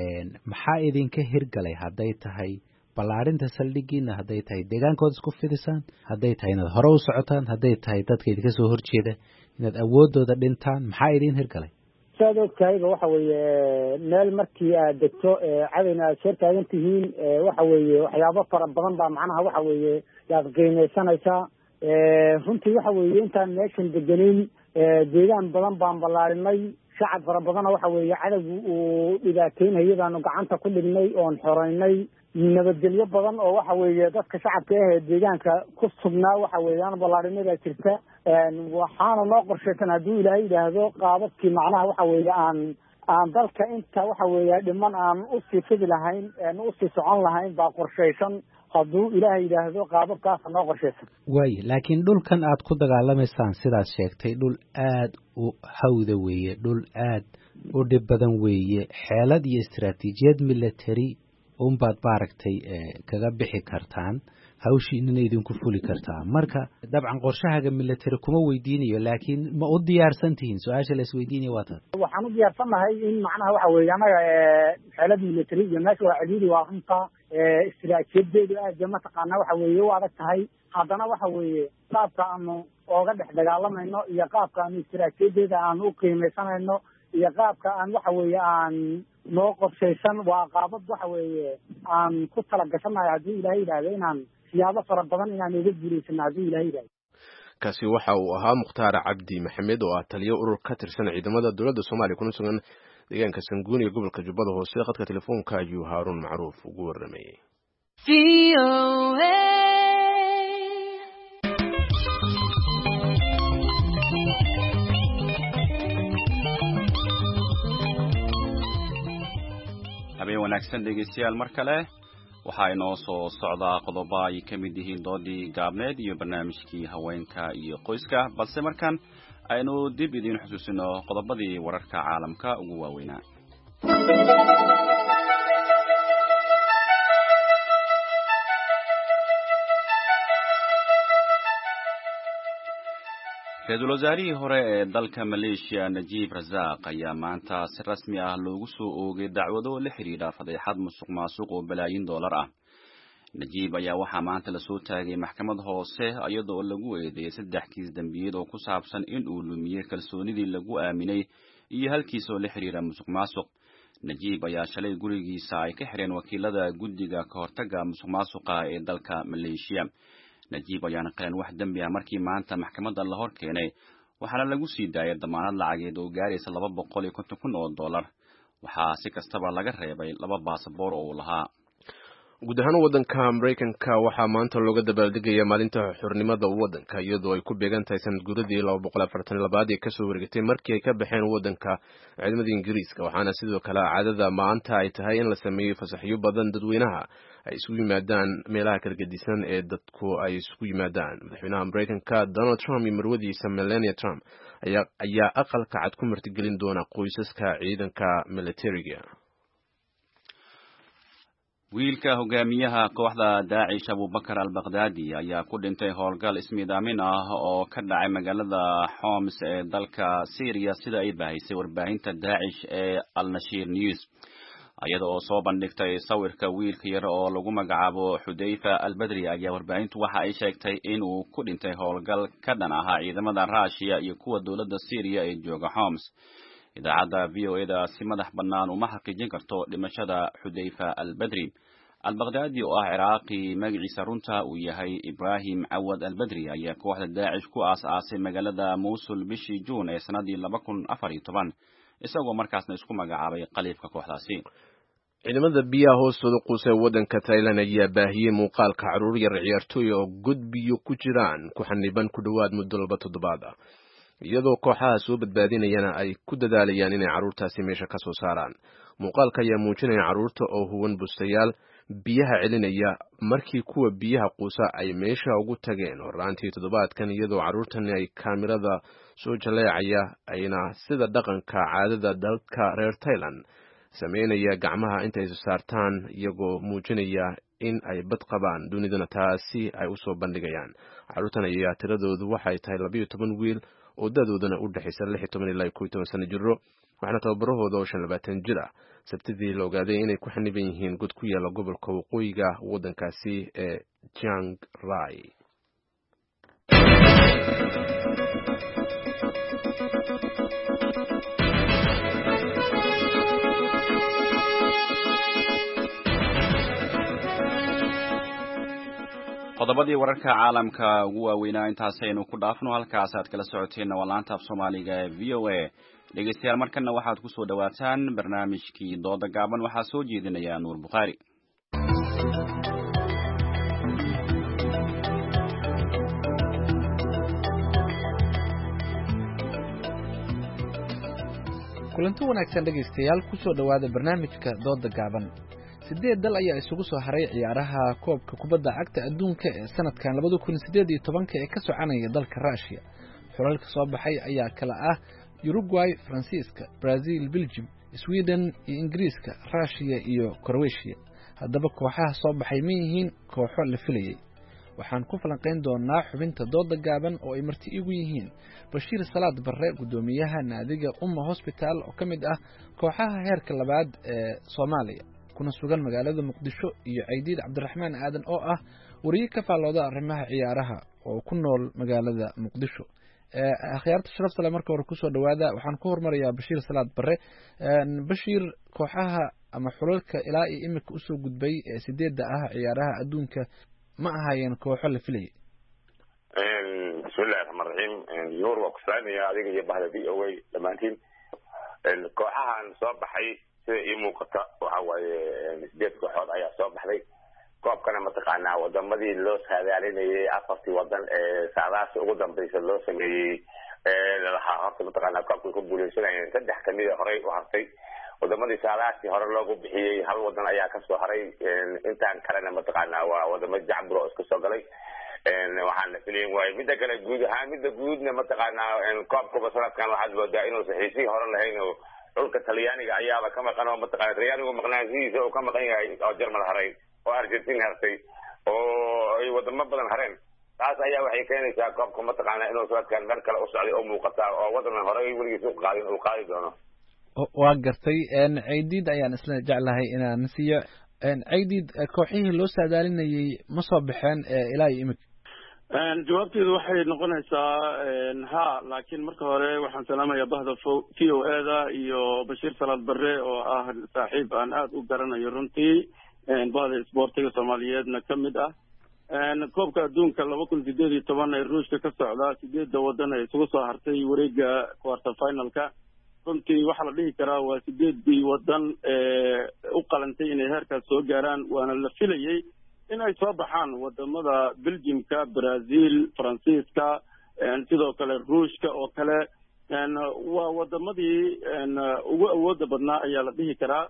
maxaa idinka hirgalay hadday tahay ballaarinta saldhigiina hadday tahay deegaankooda isku fidisaan hadday tahay inaad hore u socotaan hadday tahay dadka idinka soo horjeeda inaad awoodooda dhintaan maxaa idin hirgalay? saad ogtahayba waxa weeye meel markii aad degto cadayna aad soo taagan tihiin waxa weeye waxyaabo fara badan baa macnaha waxa weeye yaad qiimeysanaysaa runtii waxa weeye intaan meeshan deganayn deegaan badan baan ballaarinay shacab fara badana waxa weeye cadawgu uu dhibaateynayay baanu gacanta ku dhignay oon xoreynay nabadgelyo badan oo waxa weeye dadka shacabka ah ee deegaanka ku sugnaa waxa weeyaan ballaarinay baa jirta waxaana noo qorshaysan hadduu ilaahay yidhaahdo qaababkii macnaha waxa weeye aan aan dalka inta waxa weeye dhiman aan usii fidi lahayn usii socon lahayn baa qorshaysan hadduu ilaahay yidhaahdo qaababkaasa noo qorshaysan. waaye laakiin dhulkan aad ku dagaalamaysaan sidaad sheegtay dhul aad u hawda weeye dhul aad u dhib badan weeye xeelad iyo istaraatiijiyad military unbaad maaragtay kaga bixi kartaan hawshiinina idinku fuli kartaa marka dabcan qorshahaaga military kuma weydiinayo laakiin ma u diyaarsan tihiin su-aasha la isweydiinaya waa taas? waxaan u diyaarsannahay in macnaha waxa weeye annaga xeelad military iyo meesha waa ciriiri waa runta istiraatiijiyadeedu aad ba mataqaana waxa weeye u adag tahay haddana waxa weeye qaabka aanu ooga dhex dagaalamayno iyo qaabka aanu istiraatiijiyadeeda aan u qiimeysanayno iyo qaabka aan waxa weeye aan noo qorshaysan waa qaabad waxa weeye aan ku tala gashanahay haddii ilaahay yidhaahdo inaan siyaabo fara badan inaan uga guulaysano haddii ilaahay yidhaahdo. kaasi waxa uu ahaa Mukhtaar Cabdi Maxamed oo ah taliye urur ka tirsan ciidamada dowladda Soomaaliya kuna sugan deegaanka Sanguuni ee gobolka Jubbada Hoose khadka telefoonka ayuu Haaruun Macruuf ugu waramayay. habeen wanaagsan dhegeystayaal mar kale waxaa inoo soo socdaa qodobo ay ka mid yihiin doodii gaabneed iyo barnaamijkii haweenka iyo qoyska balse markan aynu dib idiin xusuusino qodobadii wararka caalamka ugu waaweynaa. ra-iisul wasaarihii hore ee dalka Malaysia Najib Razak ayaa maanta si rasmi ah loogu soo oogay dacwado la xiriira fadeexad musuq maasuq oo balaayin dollar ah. Najib ayaa waxaa maanta la soo taagay maxkamad hoose iyadoo lagu eedeeyay saddex kiis dambiyeed oo ku saabsan in uu lumiyay kalsoonidii lagu aaminay iyo halkiis oo la xiriira musuq maasuq. Najib ayaa shalay gurigiisa ay ka xireen wakiilada guddiga ka hortagga musuq maasuqa ee dalka Malaysia. Najib ayaan qaran wax dambi ah markii maanta maxkamadda la hor keenay waxaana lagu sii daayay damaanad lacageed oo gaaraysa laba boqol iyo konton kun oo dollar waxaa si kastaba laga reebay laba baasaboor oo uu lahaa. guud ahaan waddanka Mareykanka waxaa maanta looga dabaaldegaya maalinta xornimada waddanka iyadoo ay ku beegan tahay sanad guuradii laba boqol afartan iyo labaad ee kasoo wareegtay markii ay ka baxeen waddanka ciidamada Ingiriiska waxaana sidoo kale caadada maanta ay tahay in la sameeyo fasaxyo badan dadweynaha ay isugu yimaadaan meelaha kala gedisan ee dadku ay isugu yimaadaan. madaxweynaha Mareykanka Donald Trump iyo marwadiisa Melania Trump ayaa ayaa aqalka cad ku martigelin doona qoysaska ciidanka militariga. wiilka hogaamiyaha kooxda Daacish Abu Bakr al-Baghdadi ayaa ku dhintay howlgal ismiidaamin ah oo ka dhacay magaalada Homs ee dalka Syria sida ay baahisay warbaahinta Daacish ee Al-Nashir News. iyada oo soo bandhigtay sawirka wiilka yar oo lagu magacaabo Xudayfa Albadri ayaa warbaahintu waxa ay sheegtay in uu ku dhintay howlgal ka dhan ahaa ciidamada Russia iyo kuwa dowladda Syria ee jooga Homs. idaacadda V O A da si madax bannaan uma xaqiijin karto dhimashada Xudayfa Albadri. Al-Baghdadi oo ah Ciraaqi magaciisa runta uu yahay Ibrahim Awad Albadri ayaa kooxda Daacish ku aas-aasay magaalada Mosul bishii Juun ee sanadii laba kun afar iyo toban isagoo markaasna isku magacaabay qaliibka kooxdaasi. ciidamada biyaha hoostooda quusa ee waddanka Thailand ayaa baahiyey muuqaalka caruur yar ciyaartooy oo gudbiyo ku jiraan ku xaniban ku dhowaad muddo laba toddobaad ah iyadoo kooxaha soo badbaadinayana ay ku dadaalayaan inay caruurtaasi meesha ka soo saaraan. muuqaalka ayaa muujinaya caruurta oo huwan bustayaal biyaha celinaya markii kuwa biyaha quusa ay meesha ugu tageen horaantii toddobaadkan iyadoo caruurtani ay kaamirada soo jaleecaya ayna sida dhaqanka caadada dalka reer Thailand sameynaya gacmaha intay soo saartaan iyagoo muujinaya in ay bad qabaan dunidana taasi ay u soo bandhigayaan. caruurtan ayaa tiradoodu waxay tahay laba iyo toban wiil oo dadoodana u dhaxaysa lix iyo toban ilaa kow iyo toban sano jiro waxaana tababarahooda oo shan iyo labaatan jir ah sabtidii la ogaaday inay ku xaniban yihiin god ku yaala gobolka waqooyiga waddankaasi ee Chiang Rai. qodobadii wararka caalamka ugu waaweynaa intaasaynu ku dhaafno halkaas aad kala socoteen waa laanta af Soomaaliga ee V O A. dhegeystayaal markana waxaad ku soo dhawaataan barnaamijkii dooda gaaban waxaa soo jeedinaya Nuur Bukhari. kulanti wanaagsan dhegeystayaal ku soo dhawaada barnaamijka dooda gaaban. sideed dal ayaa isugu soo haray ciyaaraha koobka kubadda cagta adduunka ee sanadkan labada kun sideed iyo tobanka ee ka soconaya dalka Russia. xulalka soo baxay ayaa kala ah Uruguay, Faransiiska, Brazil, Belgium, Sweden iyo Ingiriiska, Russia iyo Croatia. haddaba kooxaha soo baxay ma yihiin kooxo la filayay? waxaan ku falanqeyn doonaa xubinta dooda gaaban oo ay marti igu yihiin Bashiir Salaad Barre, gudoomiyaha naadiga Umma Hospital oo ka mid ah kooxaha heerka labaad ee Soomaaliya kuna sugan magaalada Muqdisho, iyo Aydiid Cabdiraxmaan Aadan oo ah wariye ka faalooda arrimaha ciyaaraha oo ku nool magaalada Muqdisho. ee akhyaarta sharafta leh marka hore ku soo dhawaada. waxaan ku hormarayaa Bashiir Salaad Barre. Bashiir, kooxaha ama xulalka ilaa iyo imika u soo gudbay ee sideedda ah ciyaaraha adduunka ma ahaayeen kooxo la filayay? een bismillaahir rahmaanir rahiim. yoor waa ku salaamaya adiga iyo bahda V O A dhamaantiin. een kooxahan soo baxay sida ii muuqata waxa waaye sideed kooxood ayaa soo baxday. koobkana mataqaanaa wadamadii loo saadaalinayay afartii wadan ee saadaas ugu dambaysa loo sameeyey ee lahaa horta mataqaanaa koobka ku guuleysanayeen saddex kamid ah horey u hartay. wadamadii saadaasii hore loogu bixiyey hal wadan ayaa ka soo haray. intaan kalena mataqaanaa waa wadamo jacbur oo isku soo galay. waxaan la filayn waaye midda kale guud ahaan midda guudna mataqaanaa koobkaba sanadkan waxaad moodaa inuu saxiisii hore lahayn oo dhulka talyaaniga ayaaba ka maqan oo mataqaanaa talyaanigu maqnaan sidiisa uu ka maqan yahay oo Jarmal haray oo Argentina hartay oo ay wadamo badan hareen. taas ayaa waxay keenaysaa koobka mataqaanaa inuu sanadkan meel kale u socday oo muuqata oo wadan hore weligiis u qaadin uu qaadi doono. waa gartay. Aydiid ayaan isla jeclahay inaan siiyo. Aydiid, kooxihii loo saadaalinayay ma soo baxeen ilaa iyo imika? jawaabteedu waxay noqonaysaa ha, laakiin marka hore waxaan salaamayaa bahda V O A da iyo Bashiir Salaad Barre oo ah saaxiib aan aad u garanayo runtii bahda isboortiga Soomaaliyeedna ka mid ah. koobka adduunka laba kun sideed iyo toban ee Ruushka ka socda sideedda wadan ee isugu soo hartay wareega quarter finalka. runtii waxaa la dhihi karaa waa sideedii wadan ee u qalantay inay heerkaas soo gaaraan, waana la filayay in ay soo baxaan wadamada Belgiumka, Brazil, Faransiiska, sidoo kale Ruushka oo kale. waa wadamadii ugu awooda badnaa ayaa la dhihi karaa.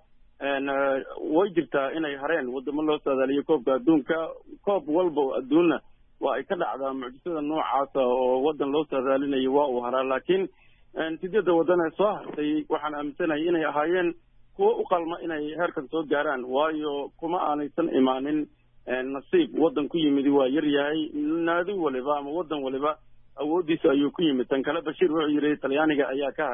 way jirtaa inay hareen wadamo loo saadaaliyay koobka adduunka. koob walba oo adduunna waa ay ka dhacdaa mucjisada noocaasa oo wadan loo saadaalinayay waa uu haraa. laakiin sideedda wadan ee soo hartay waxaan aaminsanahay inay ahaayeen kuwo u qalma inay heerkan soo gaaraan, waayo kuma aanaysan imaanin nasiib. wadan ku yimid waa yar yahay. naadi waliba ama wadan waliba awoodiisa ayuu ku yimid. tan kale Bashiir wuxuu yidhi talyaaniga ayaa ka haray.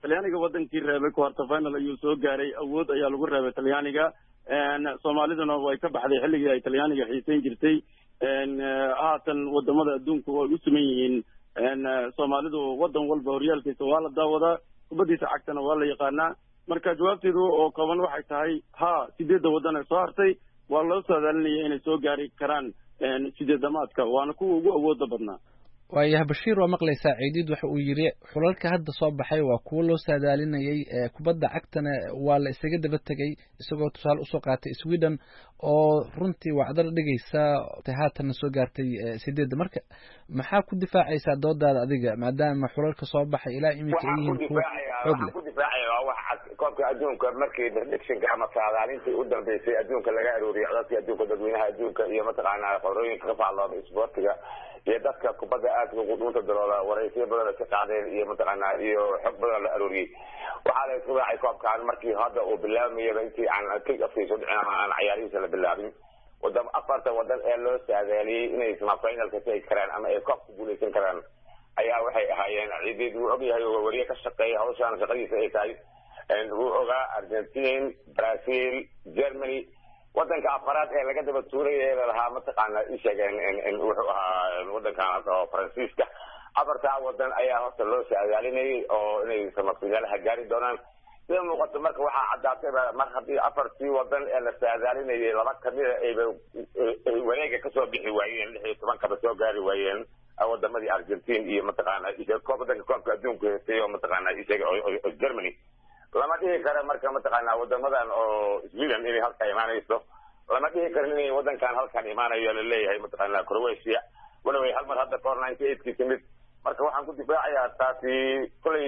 talyaaniga wadankii reebay quarter final ayuu soo gaaray awood ayaa lagu reebay talyaaniga soomaaliduna way ka baxday xilligii ay talyaaniga xiisayn jirtay haatan wadamada adduunku way u suman yihiin soomaalidu wadan walba horyaalkiisa waa la daawadaa kubadiisa cagtana waa la yaqaanaa marka jawaabteedu oo kooban waxay tahay ha sideedda wadan ee soo hartay waa loo saadaalinaya inay soo gaari karaan sideedamaadka waana kuwa ugu awooda badnaa waayahay bashiir waa maqlaysaa ciidiid waxa uu yidhi xulalka hadda soo baxay waa kuwo loo saadaalinayay kubadda cagtana waa la isaga daba tegay isagoo tusaale usoo qaatay sweden oo runtii wacdar dhigaysa haatanna soo gaartay sideedda marka maxaa ku difaacaysaa doodaada adiga maadaama xulalka soo baxay ilaa iminka ay yihiin kuwo xoog leh ku difaacaya waa wax koobka adduunka markii predictionka ama saadaalintii u dambeysay adduunka laga arooriyay codadkii adduunka dadweynaha adduunka iyo mataqaanaa qorooyinka ka faallooda isboortiga iyo dadka kubadda aadka ugu dhuunta dalooda waraysiyo badan ka qaadeen iyo mataqaanaa iyo xog badan la arooriyay waxaa la isku raacay koobkan markii hadda uu bilaabayaba intii aan kick afkiisu dhicin ama aan ciyaarihiisa la bilaabin wadam afarta wadan ee loo saadaaliyey inay semifinalka tegi karaan ama ay koobka guuleysan karaan ayaa waxay ahaayeen ciideed wuu ogyahay oo wariye ka shaqeeya hawshaan shaqadiisa ay tahay wuu ogaa Argentine, Brazil, Germany wadanka afaraad ee laga daba tuuray ee lahaa mataqaanaa isheegeen wuxuu ahaa wadankan oo Faransiiska afarta wadan ayaa horta loo saadaalinayay oo inay semifinalaha gaari doonaan sida muuqato marka waxaa caddaatay mar haddii afartii wadan ee la saadaalinayay laba kamida ay wareega kasoo bixi waayeen lix iyo toban kaba soo gaari waayeen wadamadii Argentine iyo mataqaanaa wadanka koobka adduunka heestay oo mataqaanaa isheega oo Germany lama dhihi karo marka mataqaanaa wadamadan oo Sweden inay halka imaanayso lama dhihi karo inay wadankan halkan imaanayo la leeyahay mataqaanaa Croatia walow ay hal mar hadda four ninety eight kii timid marka waxaan ku difaacayaa taasi kulay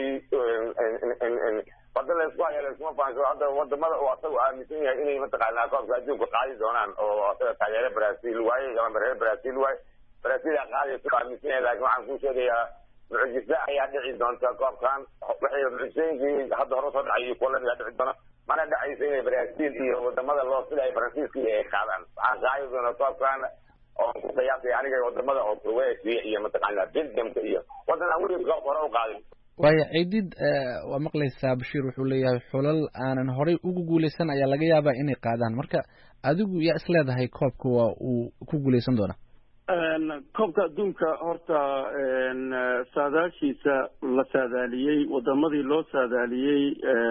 wadan la isku hayaa la iskuma fahanso hadda wadamada oo asagu aaminsan yahay inay mataqaanaa koobka adduunka qaadi doonaan oo asaga taageere Brazil waaye ama reer Brazil waaye Brazil qaadayso aaminsan yahay laakiin waxaan ku sheegayaa mucjisa ayaa dhici doonta koobkan waxay mucjisooyinkii hadda hore soo dhacay kuwa lamid dhici doona mana dhacayso inay Brazil iyo wadamada loo siday Faransiiska ay qaadaan waxaan qaadi doona koobkan oo ku qiyaasay aniga wadamada oo Croatia iyo mataqaanaa Belgium iyo wadana weli koob hore u qaadin waaya ciidid waa maqlaysaa bashiir wuxuu leeyahay xulal aanan horey ugu guuleysan ayaa laga yaabaa inay qaadaan marka adigu yaa isleedahay koobka waa uu ku guuleysan doona koobka adduunka horta saadaashiisa la saadaaliyey wadamadii loo saadaaliyey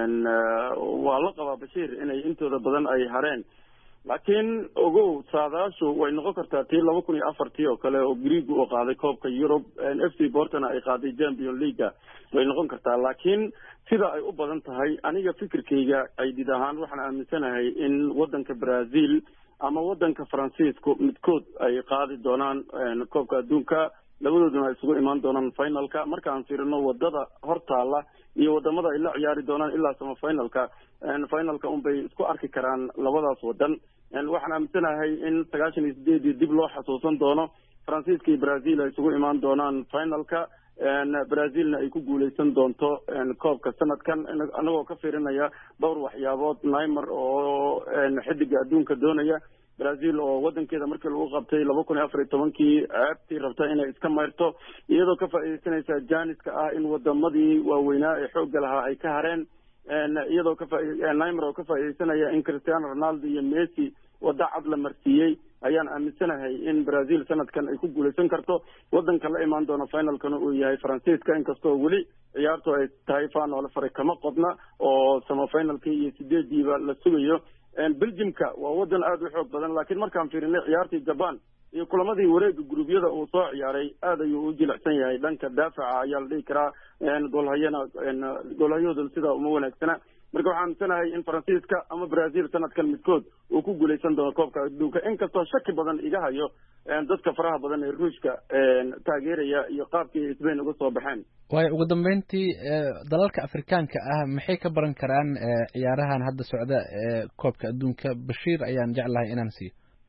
waa la qabaa bashiir inay intooda badan ay hareen laakiin ogow saadaashu way noqon kartaa tii laba kun iyo afartii oo kale oo Greek uu qaaday koobka Europe F C Porto ay qaaday Champions League way noqon kartaa laakiin sida ay u badan tahay aniga fikirkayga ay did ahaan waxaan aaminsanahay in wadanka Brazil ama wadanka Faransiisku midkood ay qaadi doonaan koobka adduunka labadooduna ay isugu imaan doonaan finalka markaan fiirino wadada hortaala iyo wadamada ay la ciyaari doonaan ilaa sama finalka finalka un bay isku arki karaan labadaas wadan waxaan aaminsanahay in sagaashan iyo sideedii dib loo xasuusan doono Faransiiska iyo Brazil ay isugu imaan doonaan finalka Brazilna ay ku guuleysan doonto koobka sanadkan anagoo ka fiirinaya dhowr waxyaabood Neymar oo xidiga adduunka doonaya Brazil oo wadankeeda markii lagu qabtay laba kun iyo afar iyo tobankii ceebtii rabta inay iska mayrto iyadoo ka faa'iideysanaysa jaaniska ah in wadamadii waaweynaa ee xoogga lahaa ay ka hareen iyadoo ka Neymar oo ka faa'iideysanaya in Cristiano Ronaldo iyo Messi wada cad la marsiiyey ayaan aaminsanahay in Brazil sanadkan ay ku guuleysan karto wadanka la imaan doona finalkana uu yahay Faransiiska inkastoo weli ciyaartu ay tahay final faray kama qodna oo sama finalkii iyo sideediiba la sugayo Belgiumka waa wadan aad u xoog badan laakiin markaan fiirinay ciyaartii Japan iyo kulamadii wareega gurubyada uu soo ciyaaray aad ayuu u jilicsan yahay dhanka daafaca ayaa la dhihi karaa goolhayana goolhayooda sida uma wanaagsana marka waxaan aaminsanahay in Faransiiska ama Brazil sanadkan midkood uu ku guuleysan doono koobka adduunka inkastoo shaki badan iga hayo dadka faraha badan ee Ruushka taageeraya iyo qaabkii Spain uga soo baxeen way ugu dambeyntii dalalka Afrikaanka ah maxay ka baran karaan ciyaarahan hadda socda ee koobka adduunka bashiir ayaan jeclahay inaan siiyo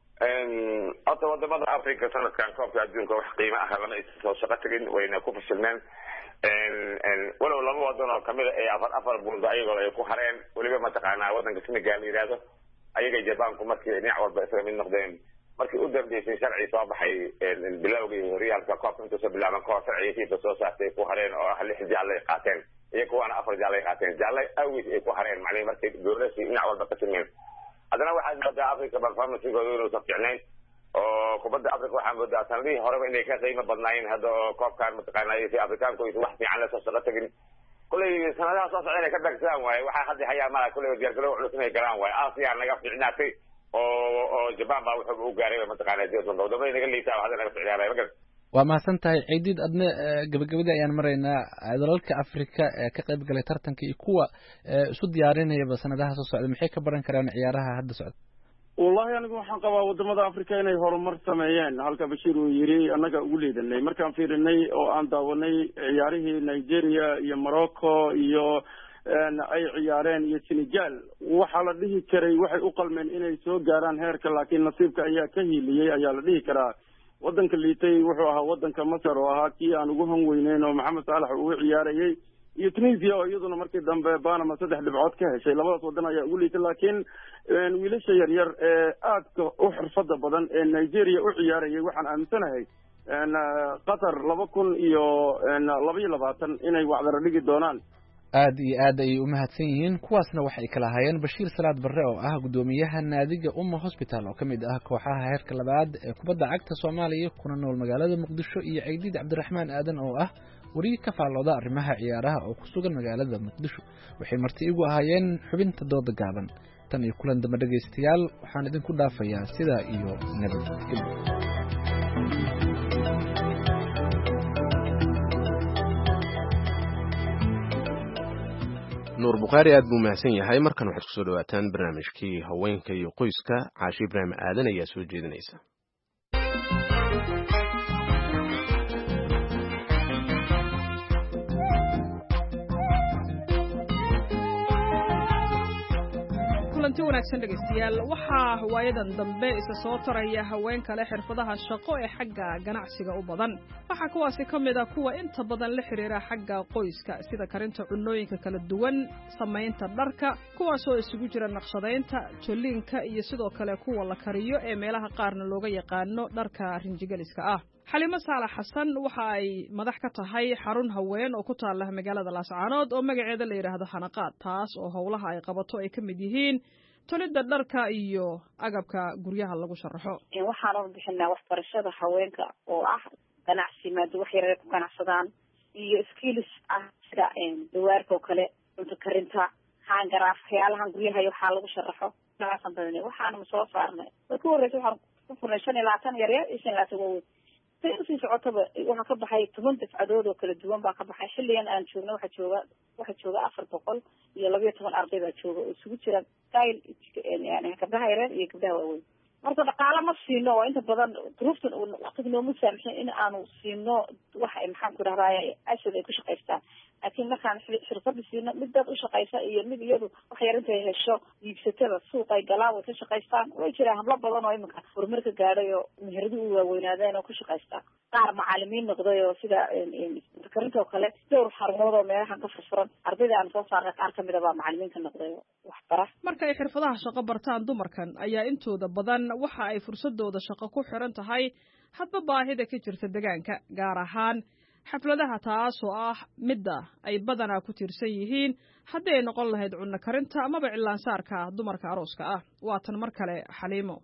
hadda wadamada Afrika sanadkan koobka adduunka wax qiimo ah lama soo shaqo tagin wayna ku fashilmeen walow laba wadan oo kamid ah ee afar afar buundo ayagoo ay ku hareen waliba mataqaanaa wadanka Senegal la yiraahdo ayaga Jabaanku markii dhinac walba isaga mid noqdeen markii u dambeysay sharci soo baxay bilowgii horyaalka koobka inta soo bilaaban koox sharcigiisa soo saartay ku hareen oo ah lix jaal ay qaateen iyo kuwaana afar jaalay qaateen jaalay awis ay ku hareen macnaheed markay goorashii dhinac walba ka timeen haddana waxaad moodaa africa performancegooda inuusan fiicnayn oo kubadda africa waxaa moodaa sanadihii horeba inay ka qiimo badnaayeen hadda oo koobkaan mataqaanaa si afrikaanku aysan wax fiican lasoo shaqo tegin kulley sanadaha soo socda inay ka dhagsadaan waaye waxaa hadda hayaa mala kulley diyaargarow culus inay galaan waaye aasiya naga fiicnaatay oo oo jaban baa wuxuu u gaaray mataqaanaa wadamada naga liitaa hadda naga fiicnaanay magar waa mahadsan tahay ciidid adna gabagabadii ayaan maraynaa dalalka africa ee ka qayb galay tartanka iyo kuwa isu diyaarinayaba sanadaha soo socda maxay ka baran karaan ciyaaraha hadda socda wallahi anigu waxaan qabaa wadamada africa inay horumar sameeyeen halka bashiir uu yiri annaga ugu leedanay markaan fiirinay oo aan daawanay ciyaarihii Nigeria iyo Morocco iyo ay ciyaareen iyo Senegal waxa la dhihi karay waxay u qalmeen inay soo gaaraan heerka laakiin nasiibka ayaa ka hiiliyay ayaa la dhihi karaa wadanka liitay wuxuu ahaa wadanka Masar oo ahaa kii aan ugu hanweyneyn oo Maxamed Saalax uu ciyaarayay iyo Tunisia oo iyaduna markii dambe Panama saddex dhibcood ka heshay labadaas wadan ayaa ugu liitay laakiin wiilasha yar yar ee aadka u xirfada badan ee Nigeria u ciyaarayay waxaan aaminsanahay Qatar laba kun iyo laba iyo labaatan inay wacdara dhigi doonaan aad iyo aad ay u mahadsan yihiin kuwaasna waxay kala hayeen Bashiir Salaad Barre oo ah gudoomiyaha naadiga Umma Hospital oo kamid ah kooxaha heerka labaad ee kubadda cagta Soomaaliya kuna nool magaalada Muqdisho iyo Ciidid Cabdiraxmaan Aadan oo ah wariye ka faalooda arrimaha ciyaaraha oo ku sugan magaalada Muqdisho waxay marti igu ahaayeen xubinta dooda gaaban tan iyo kulan dambe dhageystayaal waxaan idinku dhaafayaa sida iyo nabadgelyo nuur bukhaari aad buu mahadsan yahay markan waxaad kusoo dhawaataan barnaamijkii haweenka iyo qoyska caashi ibraahim aadan ayaa soo jeedinaysa kulanti wanaagsan dhegaystayaal waxaa waayadan dambe isa soo taraya haweenka leh xirfadaha shaqo ee xagga ganacsiga u badan waxaa kuwaasi ka mid ah kuwa inta badan la xiriira xagga qoyska sida karinta cunooyinka kala duwan samaynta dharka kuwaasoo isugu jira naqshadaynta jolliinka iyo sidoo kale kuwa la kariyo ee meelaha qaarna looga yaqaano dharka rinjigeliska ah xalimo saalax xasan waxa ay madax ka tahay xarun haween oo ku taala magaalada Laascaanood oo magaceeda la yiraahdo Xanaqaad taas oo howlaha ay qabato ay kamid yihiin tolida dharka iyo agabka guryaha lagu sharaxo waxaan u bixinaa waxbarashada haweenka oo ah ganacsi maad wax yar ku ganacsadaan iyo skills ah sida dawaarka kale cunto karinta hangaraaf xeelahan guryaha iyo waxa lagu sharaxo noocan badan waxaan soo saarnay ku horeeyay waxaan ku furnay shan iyo labaatan yar yar isla labaatan si socotaba waxa ka baxay toban dafcadood oo kala duwan baa ka baxay xilligan aan joogno waxa jooga waxa jooga afar boqol iyo laba iyo toban arday baa jooga oo isugu jira style yani gabdhaha yaryar iyo gabdhaha waaweyn marka dhaqaale ma siino oo inta badan duruuftan waqtiga noo musaamixin in aanu siino waxa ay maxaan ku dhahdaa ashad ay ku shaqaystaan laakiin markaan shirkad siino mid dad u shaqaysa iyo mid iyadu wax yar intay hesho iibsatada suuq ay galaan way ka shaqaystaan way jiraan hablo badan oo iminka horumarka gaadhay oo meheradu u waaweynaadeen oo ku shaqaystaan qaar macallimiin noqday oo sida karinta oo kale dhowr xarumood oo meelahan ka furfuran ardayda aan soo saarnay qaar kamid ah baa macallimiin ka noqday wax bara marka ay xirfadaha shaqo bartaan dumarkan ayaa intooda badan waxa ay fursadooda shaqo ku xiran tahay hadba baahida ka jirta deegaanka gaar ahaan xafladaha taas oo ah midda ay badanaa ku tiirsan yihiin haddii ay noqon lahayd cunno karinta amaba cilaansaarka dumarka arooska ah waa tan mar kale xaliimo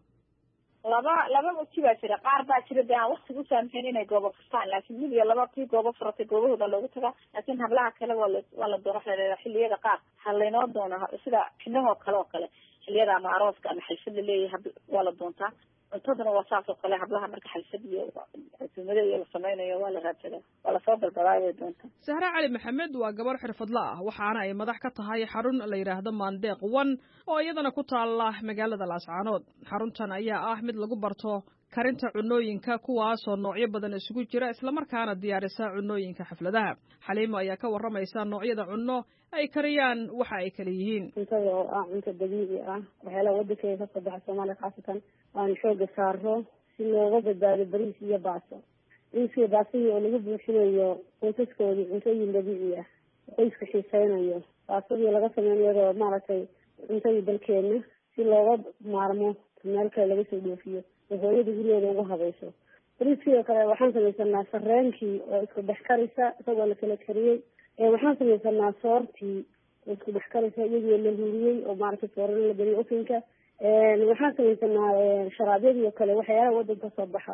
laba laba waqti baa jira qaar baa jira dee aan waqti u saamxin inay goobo furtaan laakiin mid iyo laba tii goobo furatay goobahooda loogu tagaa laakiin hablaha kale waa la waa la doona xilliyada qaar ha laynoo doona sida xinahoo kale oo kale xilliyada ama arooska ama xalfad la leeyahay waa la doontaa cuntadana waa saas oo kale hablaha marka xalfad iyo cuntumada iyo la sameynayo waa la raadsadaa waa lasoo dalbadaa way doontaa Sahra Cali Maxamed waa gabar xirfadla ah waxaana ay madax ka tahay xarun la yiraahdo Maandeeq one oo iyadana ku taala magaalada Laascaanood xaruntan ayaa ah mid lagu barto karinta cunooyinka kuwaas oo noocyo badan isugu jira isla markaana diyaarisa cunooyinka xafladaha Xaliimo ayaa ka waramaysa noocyada cunno ay kariyaan waxa ay kala yihiin cuntada oo ah cunto dabiici ah waxyaalaha waddankeeda ka soo baxa Soomaaliya khaasatan aan xooga saaro si looga badbaado bariis iyo baasto bariiska baasto oo lagu buuxinayo qoysaskoodii cuntooyin dabiici ah qoyska xiisaynayo baastadii laga sameeyo maaragtay cuntadii dalkeena si looga maarmo meel kale laga soo dhoofiyo hooyada gurigeeda ugu habayso bariiskii kale waxaan samaysanaa sarreenkii oo isku dhex karisa isagoo la kala kariyey waxaan samaysanaa soortii isku dhex karaysa iyadoo la huriyey oo maaragtay soorana la geliyay ofinka waxaan samaysanaa sharaabyadii oo kale waxyaalaha wadanka soo baxa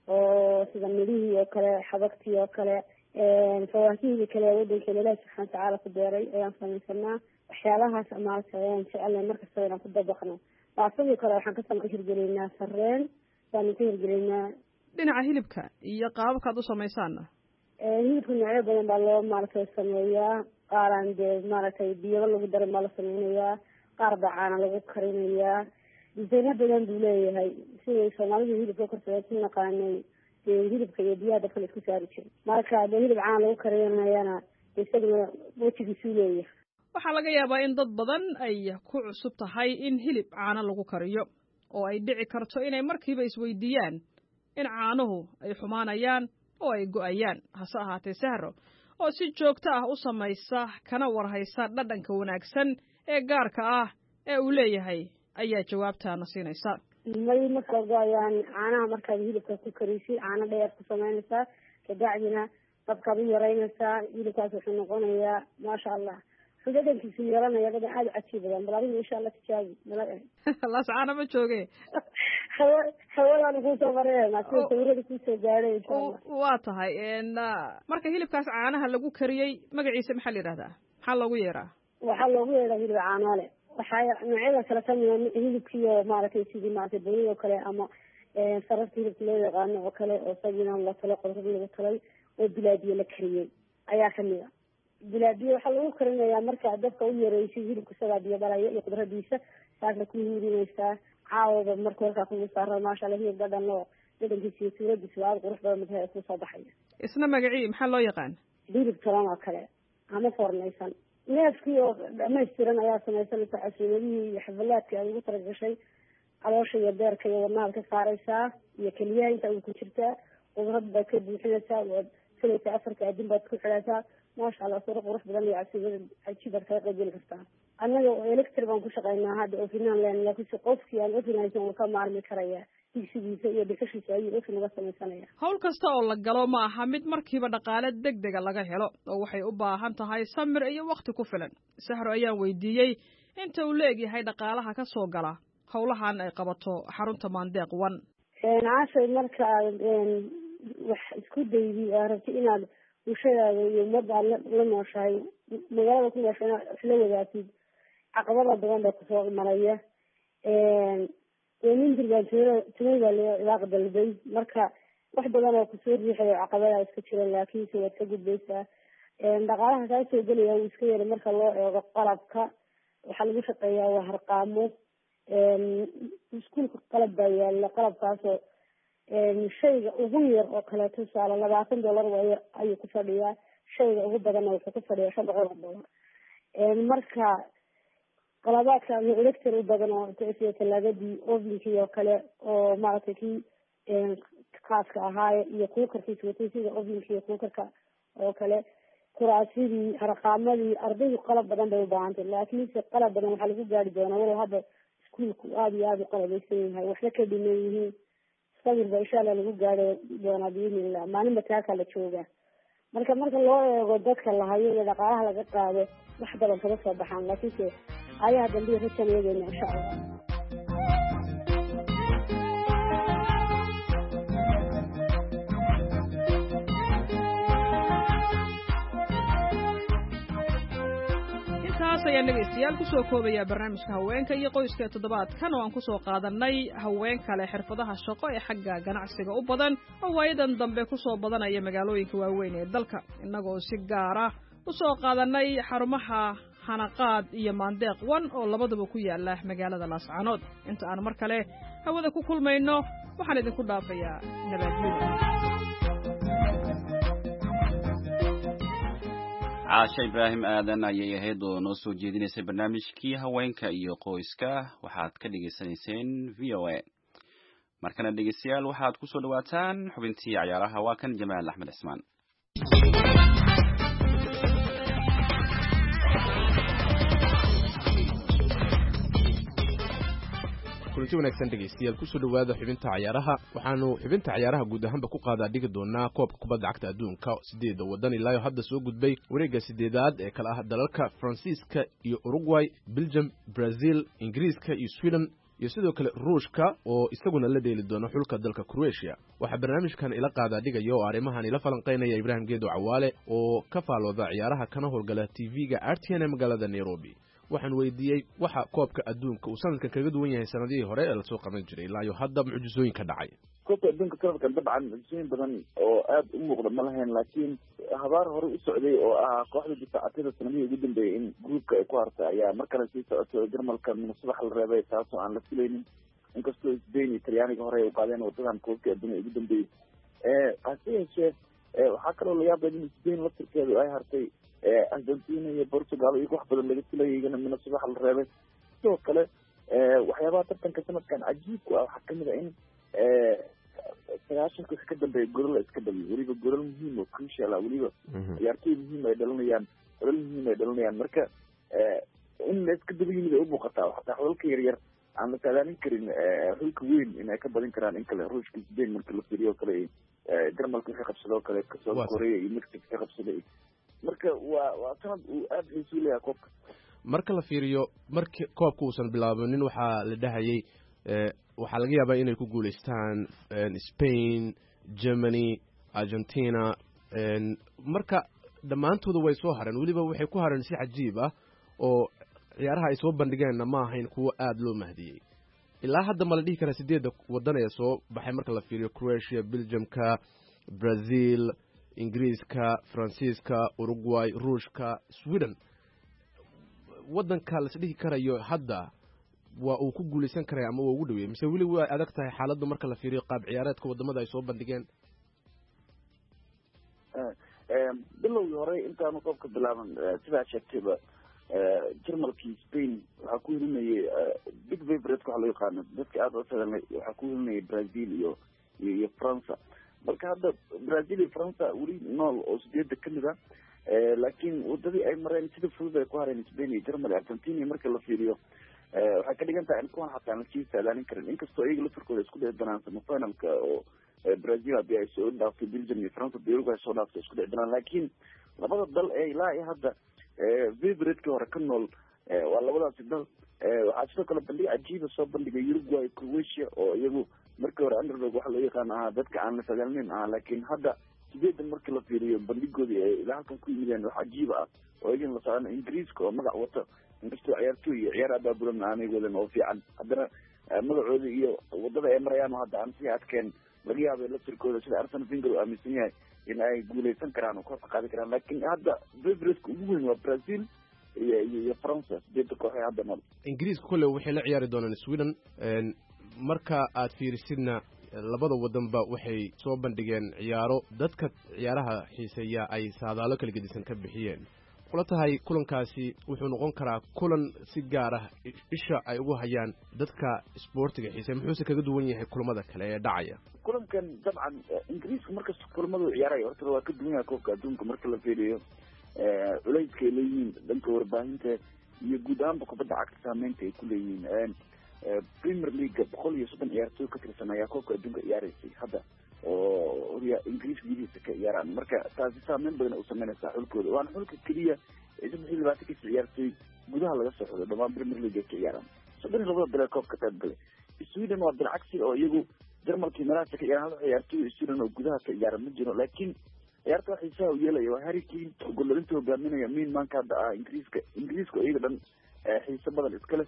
oo sida midhihii oo kale xabagtii oo kale fawaakihii kale wadankeena ilaahi subxaana watacaala ku beeray ayaan samaysanaa waxyaalahaas maaragtay ayaan jecelnahay markasta inaan ku dabaqno baasadii kale waxaan ka hirgelaynaa sareen waanu ka hirgelaynaa dhinaca hilibka iyo qaababkaad u samaysaana hilibka noocyo badan baa loo maaragtay sameeyaa qaaraan dee maaragtay biyaba lagu daran baa la sameynayaa qaar baa caana lagu karinayaa disayno badan buu leeyahay siday soomaalida hilibka korsada ku naqaanay dee hilibka iyo biyaha dadka la isku saari jiray marka dee hilib caana lagu karinayana isaguna wejigiisuu leeyahay waxaa laga yaabaa in dad badan ay ku cusub tahay in hilib caano lagu kariyo oo ay dhici karto inay markiiba isweydiiyaan in caanuhu ay xumaanayaan oo ay go'ayaan hase ahaatee sahro oo si joogto ah u samaysa kana warhaysa dhadhanka wanaagsan ee gaarka ah ee uu leeyahay ayaa jawaabtaana siinaysa may marka go'ayaan caanaha markaad hilibka ku kariysid caano dheer ku samaynaysaa kabacdina dabkaad u yaraynaysaa hilibkaas wuxuu noqonayaa maasha allah dhadhankiisu yeelanaya dhadhan aada u cajiib badan bal adiga insha allah tijaabi nala eh lascaana ma jooge hawa hawadaanu kusoo mareena sida sawirada kusoo gaadhay insha allah waa tahay marka hilibkaas caanaha lagu kariyey magaciisa maxaa la yidhahdaa maxaa loogu yeeraa waxaa loogu yeeraa hilib caanoole waxaa noocyada kale kamida hilibkiiyo maaragtay sidii maaragtay boni oo kale ama sararta hilibka loo yaqaano oo kale oo sagina la talo qodrad lagu talay oo bilaadiyo la kariyey ayaa kamida bilaadiyo waxaa lagu karinayaa markaa dabka u yareysid hilibka isagaa biyo dhalaya iyo qudradiisa saasna ku hiirinaysaa caawaba marka halkaa kugu saaro maasha allah hilib dhadhan oo dhadhankiisa iyo suuradiisa aada qurux badan madaha kusoo baxaya isna magacii maxaa loo yaqaan hilib tolan oo kale ama fornaysan neefkii oo dhamaystiran ayaa samaysanaysa casuumadihii iyo xafalaadkii aad ugu talagashay caloosha iyo beerka iyo wadnaad ka saaraysaa iyo keliyaha inta ay ku jirtaa qudrad baad ka buuxinaysaa waad filaysaa afarka adin baad ku xidhaysaa maasha allah suro qurux badan iyo casiibada cajiibaad kaga qaybgeli kartaa annaga electric baan ku shaqaynaa hadda ofinaan len laakiinse qofkii aan ofin haysan uu ka maarmi karaya digsigiisa iyo bixishiisa ayuu ofin uga samaysanaya hawl kasta oo la galo ma aha mid markiiba dhaqaale deg dega laga helo oo waxay u baahan tahay samir iyo wakti ku filan sahro ayaan weydiiyey inta uu leegyahay dhaqaalaha ka soo gala hawlahan ay qabato xarunta maandeeq one caashay marka aad wax isku daydi aa rabti inaad bulshadaada iyo ummadda aad la nooshahay magaalada ku noosha inaad isla wadaagtid caqabada badan baa kusoo maraya nin dirgaan tumay baa ilaaqa dalbay marka wax badan oo kusoo riixayo caqabadaa iska jira laakiinse waad ka gudbaysaa dhaqaalaha kaa soo gelaya wuu iska yara marka loo eego qalabka waxaa lagu shaqeeyaa waa harqaamo iskuulka qalab baa yaala qalabkaasoo shayga ugu yar oo kale tusaale labaatan dollar way ayuu ku fadhiyaa shayga ugu badanna wuxuu ku fadhiyaa shan boqol oo dollar marka qalabaadka elector u badan oo sida talaagadii ovinkii oo kale oo maaragtay kii khaaska ahaaye iyo kuukarkiisa watay sida ovinki iyo kuukarka oo kale kuraasidii harqaamadii ardaydu qalab badan bay u baahantay laakiinse qalab badan waxaa lagu gaari doonaa walow hadda iskuulku aada iyo aada u qalabeysan yahay waxna ka dhiman yihiin sabir ba insha allah lagu gaari doonaa biidnillah maalinba taakaa la joogaa marka marka loo eego dadka lahayo iyo dhaqaalaha laga qaado wax badan kaga soo baxaan laakiinse ayaha dambiya rajan iyageena insha allah ayaan dhegaystayaal kusoo koobayaa barnaamijka haweenka iyo qoyska toddobaadkan oo aan kusoo qaadanay haween kale xirfadaha shaqo ee xagga ganacsiga u badan oo waayadan dambe kusoo badanaya magaalooyinka waaweyn ee dalka innagoo si gaar ah usoo qaadanay xarumaha hanaqaad iyo maandeeq one oo labaduba ku yaala magaalada laascaanood inta aan mar kale hawada ku kulmayno waxaan idinku dhaafayaa nabadgelyo caasha ibraahim aadan ayay ahayd oo noo soo jeedinaysay barnaamijkii haweenka iyo qoyska waxaad ka dhegaysanayseen v o a markana dhegeystayaal waxaad ku soo dhawaataan xubintii cayaaraha waa kan jamaal axmed cismaan kulanti wanaagsan dhegaystayaal kusoo dhawaada xubinta cayaaraha waxaanu xubinta cayaaraha guud ahaanba ku qaadaa dhigi doonaa koobka kubadda cagta adduunka sideeda waddan ilaa hadda soo gudbay wareegga sideedaad ee kala ah dalalka Faransiiska iyo Uruguay, Belgium, Brazil, Ingiriiska iyo Sweden iyo sidoo kale Ruushka oo isaguna la dheeli doono xulka dalka Croatia. Waxa barnaamijkan ila qaada dhigayo oo arrimahan ila falanqeynaya Ibrahim Geedo Cawaale oo ka faalooda ciyaaraha kana howlgala T V-ga R T N magaalada Nairobi. waxaan weydiiyey waxa koobka adduunka uu sanadkan kaga duwan yahay sanadihii hore ee lasoo qaban jiray ilaa iyo hadda mucjisooyin ka dhacay. koobka adduunka sanadkan dabcan mucjisooyin badan oo aad u muuqda ma lahayn, laakiin habaar hore u socday oo ah kooxda difaacatada sanadihii ugu dambeeyey in gruupka ay ku hartay ayaa mar kale sii socotay Jarmalka minasubax la reebay taasoo aan la filaynin, inkastoo Spain iyo Talyaaniga hore ay u qaadeen wadadan koobka adduunka ugu dambeeyey. hase yeeshee waxaa kaloo la yaabay in Spain laftirkeedu ay hartay Argentina iyo Portugal iyo wax badan laga filayay iyagana minasubax la reebay. sidoo kale waxyaabaha tartanka sanadkan cajiibku ah waxaa kamid ah in sagaashanka wixii ka dambeeya golol la iska dhaliyo, weliba golol muhiim oo crucial ah, weliba ciyaartooy muhiim ay dhalinayaan golol muhiim ay dhalinayaan marka in la iska daba yimid ay u muuqataa xataa xolalka yaryar aan la saadaalin karin xulka weyn in ay ka badin karaan in kale Ruushka Spain marka la fiiriyo o kale Jarmalka wixii qabsadoo kale kasoo Korea iyo Mexico ka qabsaday marka waa waa sanad uu aad xiisu leeyahay koobka. marka la fiiriyo markii koobka uusan bilaabanin waxaa la dhahayay waxaa laga yaabaa inay ku guuleystaan Spain, Germany, Argentina, marka dhammaantooda way soo hareen, weliba waxay ku hareen si cajiib ah oo ciyaaraha ay soo bandhigeenna ma ahayn kuwo aad loo mahdiyey. ilaa hadda ma la dhihi karaa sideedda waddan ee soo baxay marka la fiiriyo Croatia, Belgiumka, Brazil, Ingiriiska, Faransiiska, Uruguay, Ruushka, Sweden, waddanka la dhihi karayo hadda waa uu ku guuleysan karay ama waa ugu dhaweeyay mise weli waa adag tahay xaaladdu marka la fiiriyo qaab ciyaareedka wadamada ay soo bandhigeen? bilowgii hore intaanu koobka bilaaban sidaa sheegtayba Jarmalkii Spain waxaa ku helinayay big favorite waxa loo yaqaano dadka aad u sadanay waxaa ku helinayay Brazil iyo iyo France. marka hadda Brazil iyo France weli nool oo sideeda kamid ah laakiin wadadii ay mareen sida fudud ay ku hareen Spain iyo Germany, Argentina marka la fiiriyo waxay ka dhigan tahay in kuwan xataa la sii saadaalin karin, inkastoo iyaga laftirkooda isku dhici doonaan semifinalka oo Brazil hadii ay soo dhaaftay Belgium iyo France hadii Uruguay soo dhaaftay isku dhici doonaan. laakiin labada dal ee ilaa iyo hadda favorite-kii hore ka nool waa labadaasi dal. waxaa sidoo kale bandhig cajiiba soo bandhigay Uruguay, Croatia oo iyagu markii hore underdog waxa loo yaqaan ahaa dadka aan la sagaalnin ah, laakiin hadda sideedan marka la fiiriyo bandhigoodii ay ilaa halkan ku yimideen wax cajiiba ah oo iyagan la socona Ingiriiska oo magac wato, inkastoo ciyaartooy iyo ciyaar abaabulan aanay wadan oo fiican, haddana magacooda iyo wadada ay marayaan hadda aan sii adkeen laga yaabay laftirkooda sida Arsene Wenger uu aaminsan yahay in ay guuleysan karaan oo korka qaadi karaan. laakiin hadda favorite-ka ugu weyn waa Brazil iyo iyo France sideeda koox ee hadda nool. Ingiriiska kule waxay la ciyaari doonaan Sweden. marka aad fiirisidna labada wadanba waxay soo bandhigeen ciyaaro dadka ciyaaraha xiiseeya ay saadaalo kala gedisan ka bixiyeen. kula tahay kulankaasi wuxuu noqon karaa kulan si gaar ah isha ay ugu hayaan dadka sportiga xiiseeya, muxuuse kaga duwan yahay kulamada kale ee dhacaya? kulankan dabcan Ingiriiska markasta kulamadu ciyaaraya horta waa ka duwan yahay koobka adduunka marka la fiiriyo culayska ay leeyihiin dhanka warbaahinta iyo guud ahaanba kubadda cagta saameynta ay ku leeyihiin. Premier League boqol iyo soddon ciyaartooy ka tirsan ayaa koobka adduunka ciyaareysay hadda oo Ingiriiska gudihiisa ka ciyaaraan, marka taasi saameyn badan u sameynaysaa xulkooda. waana xulka keliya ee saddex iyo labaatan ka ciyaartooy gudaha laga soo xodo dhammaan Premier League ay ka ciyaaraan. soddon iyo labada bilood koobka qayb galay. Sweden waa bilcagsi oo iyagu Jarmalkii meelahaas ka ciyaaraan hal ciyaartooy Sweden oo gudaha ka ciyaara ma jiro, laakiin ciyaarta xiisaha u yeelaya waa Harry Kane oo goolarinta hogaaminaya miin maanka hadda ah Ingiriiska Ingiriiska iyaga dhan xiiso badan iskale.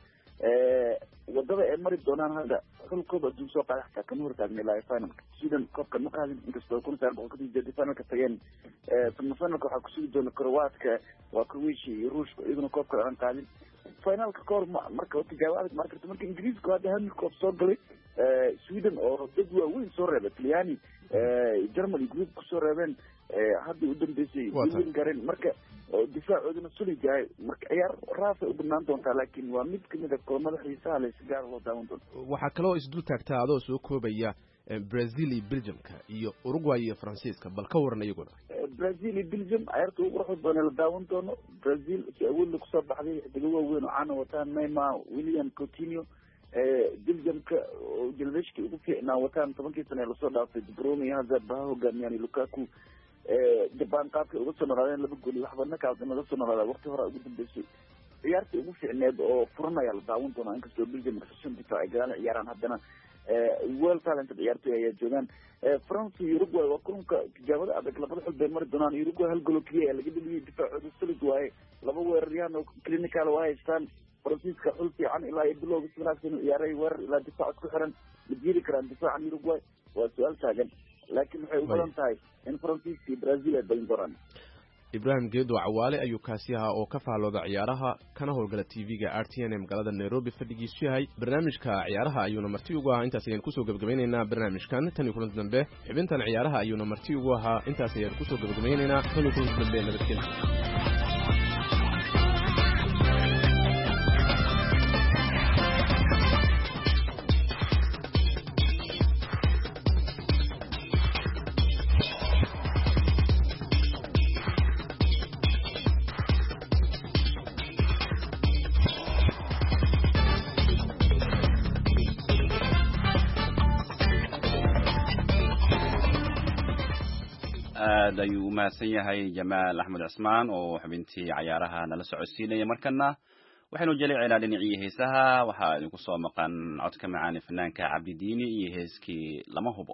wadada ay mari doonaan hadda xulkooda adduun soo qaaday xataa kama hortaagna ilaa finalka. Sweden koobka ma qaadin, inkastoo kun sagaal boqol kadib jeedi finalka tageen. semifinalka waxaa kusugi doona Croatia, waa Croatia iyo Ruushka iyaguna koobka aan qaadin. finalka kahor marka tijaabo adag marka marka Ingiriiska hadda hal koob soo galay Sweden oo dad waaweyn soo reebay Talyaani, Germany group kusoo reebeen hadda u dambeysay guulin gareen, marka difaacooduna solid yahay. marka ciyaar raafay u banaan doontaa, laakiin waa mid kamid ah kulamada xiisaha leh si gaar loo daawan doono. waxaa kaloo isdul taagtaa adoo soo koobaya Brazil iyo Belgiumka iyo Uruguay iyo Faransiiska, bal ka waran iyaguna? Brazil iyo Belgium ciyaarta ugu quruxda badan la daawan doono. Brazil si awood leh kusoo baxday xidigo waaweyn oo caan wataan Neymar, William Coutinho, belgiumka oo jelmeshki ugu fiicnaa wataan tobankii sane ee lasoo dhaafay Bruni Hazard baha hogaamiyaan Lukaku Japan qaabkay uga soo noolaadeen laba gool waxba nakaas inaga soo noolaada waqti hore ugu dambeysay ciyaartii ugu fiicneed oo furanaya la daawan doona inkastoo belgium kasoo difaac ay galaan ciyaaraan haddana well talented ciyaartoy ayaa joogaan France iyo Uruguay waa kulanka tijaabada adag labada xul bay mari doonaan Uruguay hal gool kaliya laga dhaliyay difaacooda solid waaye laba weeraryahan oo clinical waa haystaan Francisca xul fiican ilaa ay bilowga si wanaagsan u ciyaaray weerar ilaa difaac ku xiran la jiri karaan difaacan Uruguay waa su'aal taagan laakiin waxay u badan tahay in Francisca iyo Brazil ay bayn doonaan Ibrahim Geedo Cawaale ayuu kaasi ahaa oo ka faalooda ciyaaraha kana howlgala T V-ga R T N ee magaalada Nairobi fadhigiisu yahay barnaamijka ciyaaraha ayuuna marti ugu ahaa intaas ayaan kusoo gabagabaynaynaa barnaamijkan tan iyo kulanti dambe xubintan ciyaaraha ayuuna marti ugu ahaa intaas ayaan kusoo gabagabaynaynaa tan iyo kulanti dambe nabadgelyo aad ayuu u mahadsan yahay Jamaal Axmed Cismaan oo xubintii ciyaaraha nala socodsiinaya markana waxaynu jaleecaynaa dhinacii heesaha waxaa idinku soo maqan codka macaan fanaanka Cabdi Diini iyo heeskii lama hubo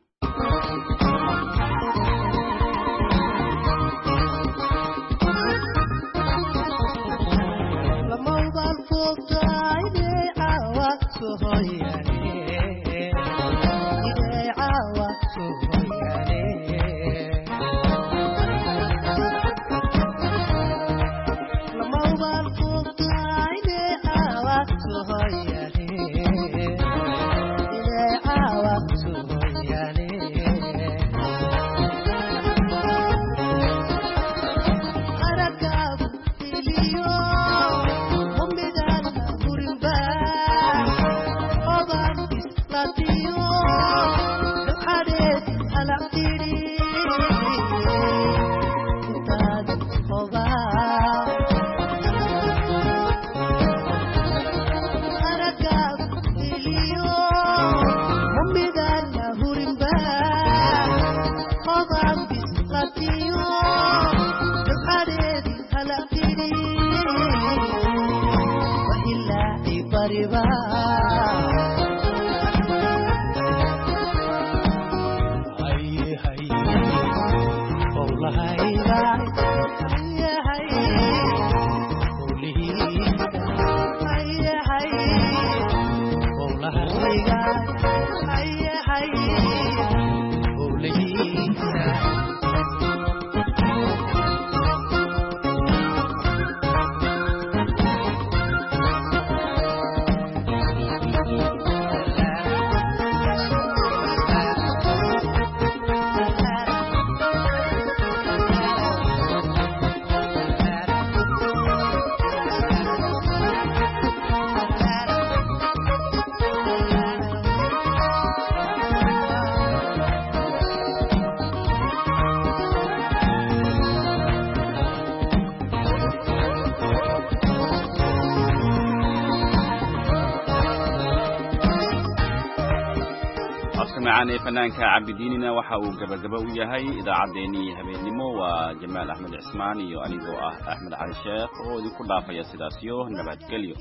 معنا فنانك عبد ديننا waxa uu gabagaba u yahay idaacadeeni habeenimo waa Jamaal Axmed Cismaan iyo anigoo ah Axmed Cali Sheekh oo idinku dhaafaya sidaas iyo nabadgelyo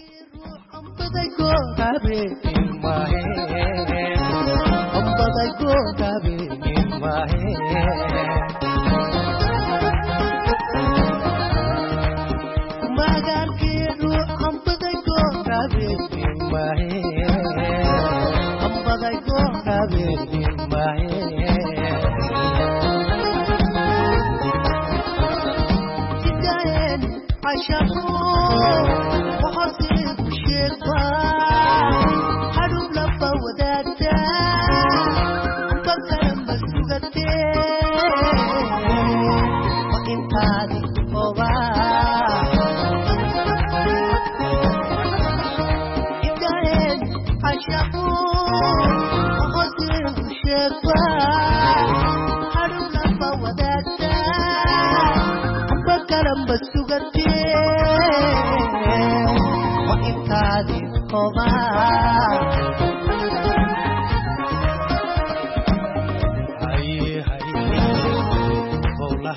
Oh,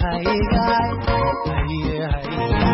haygaay haye haye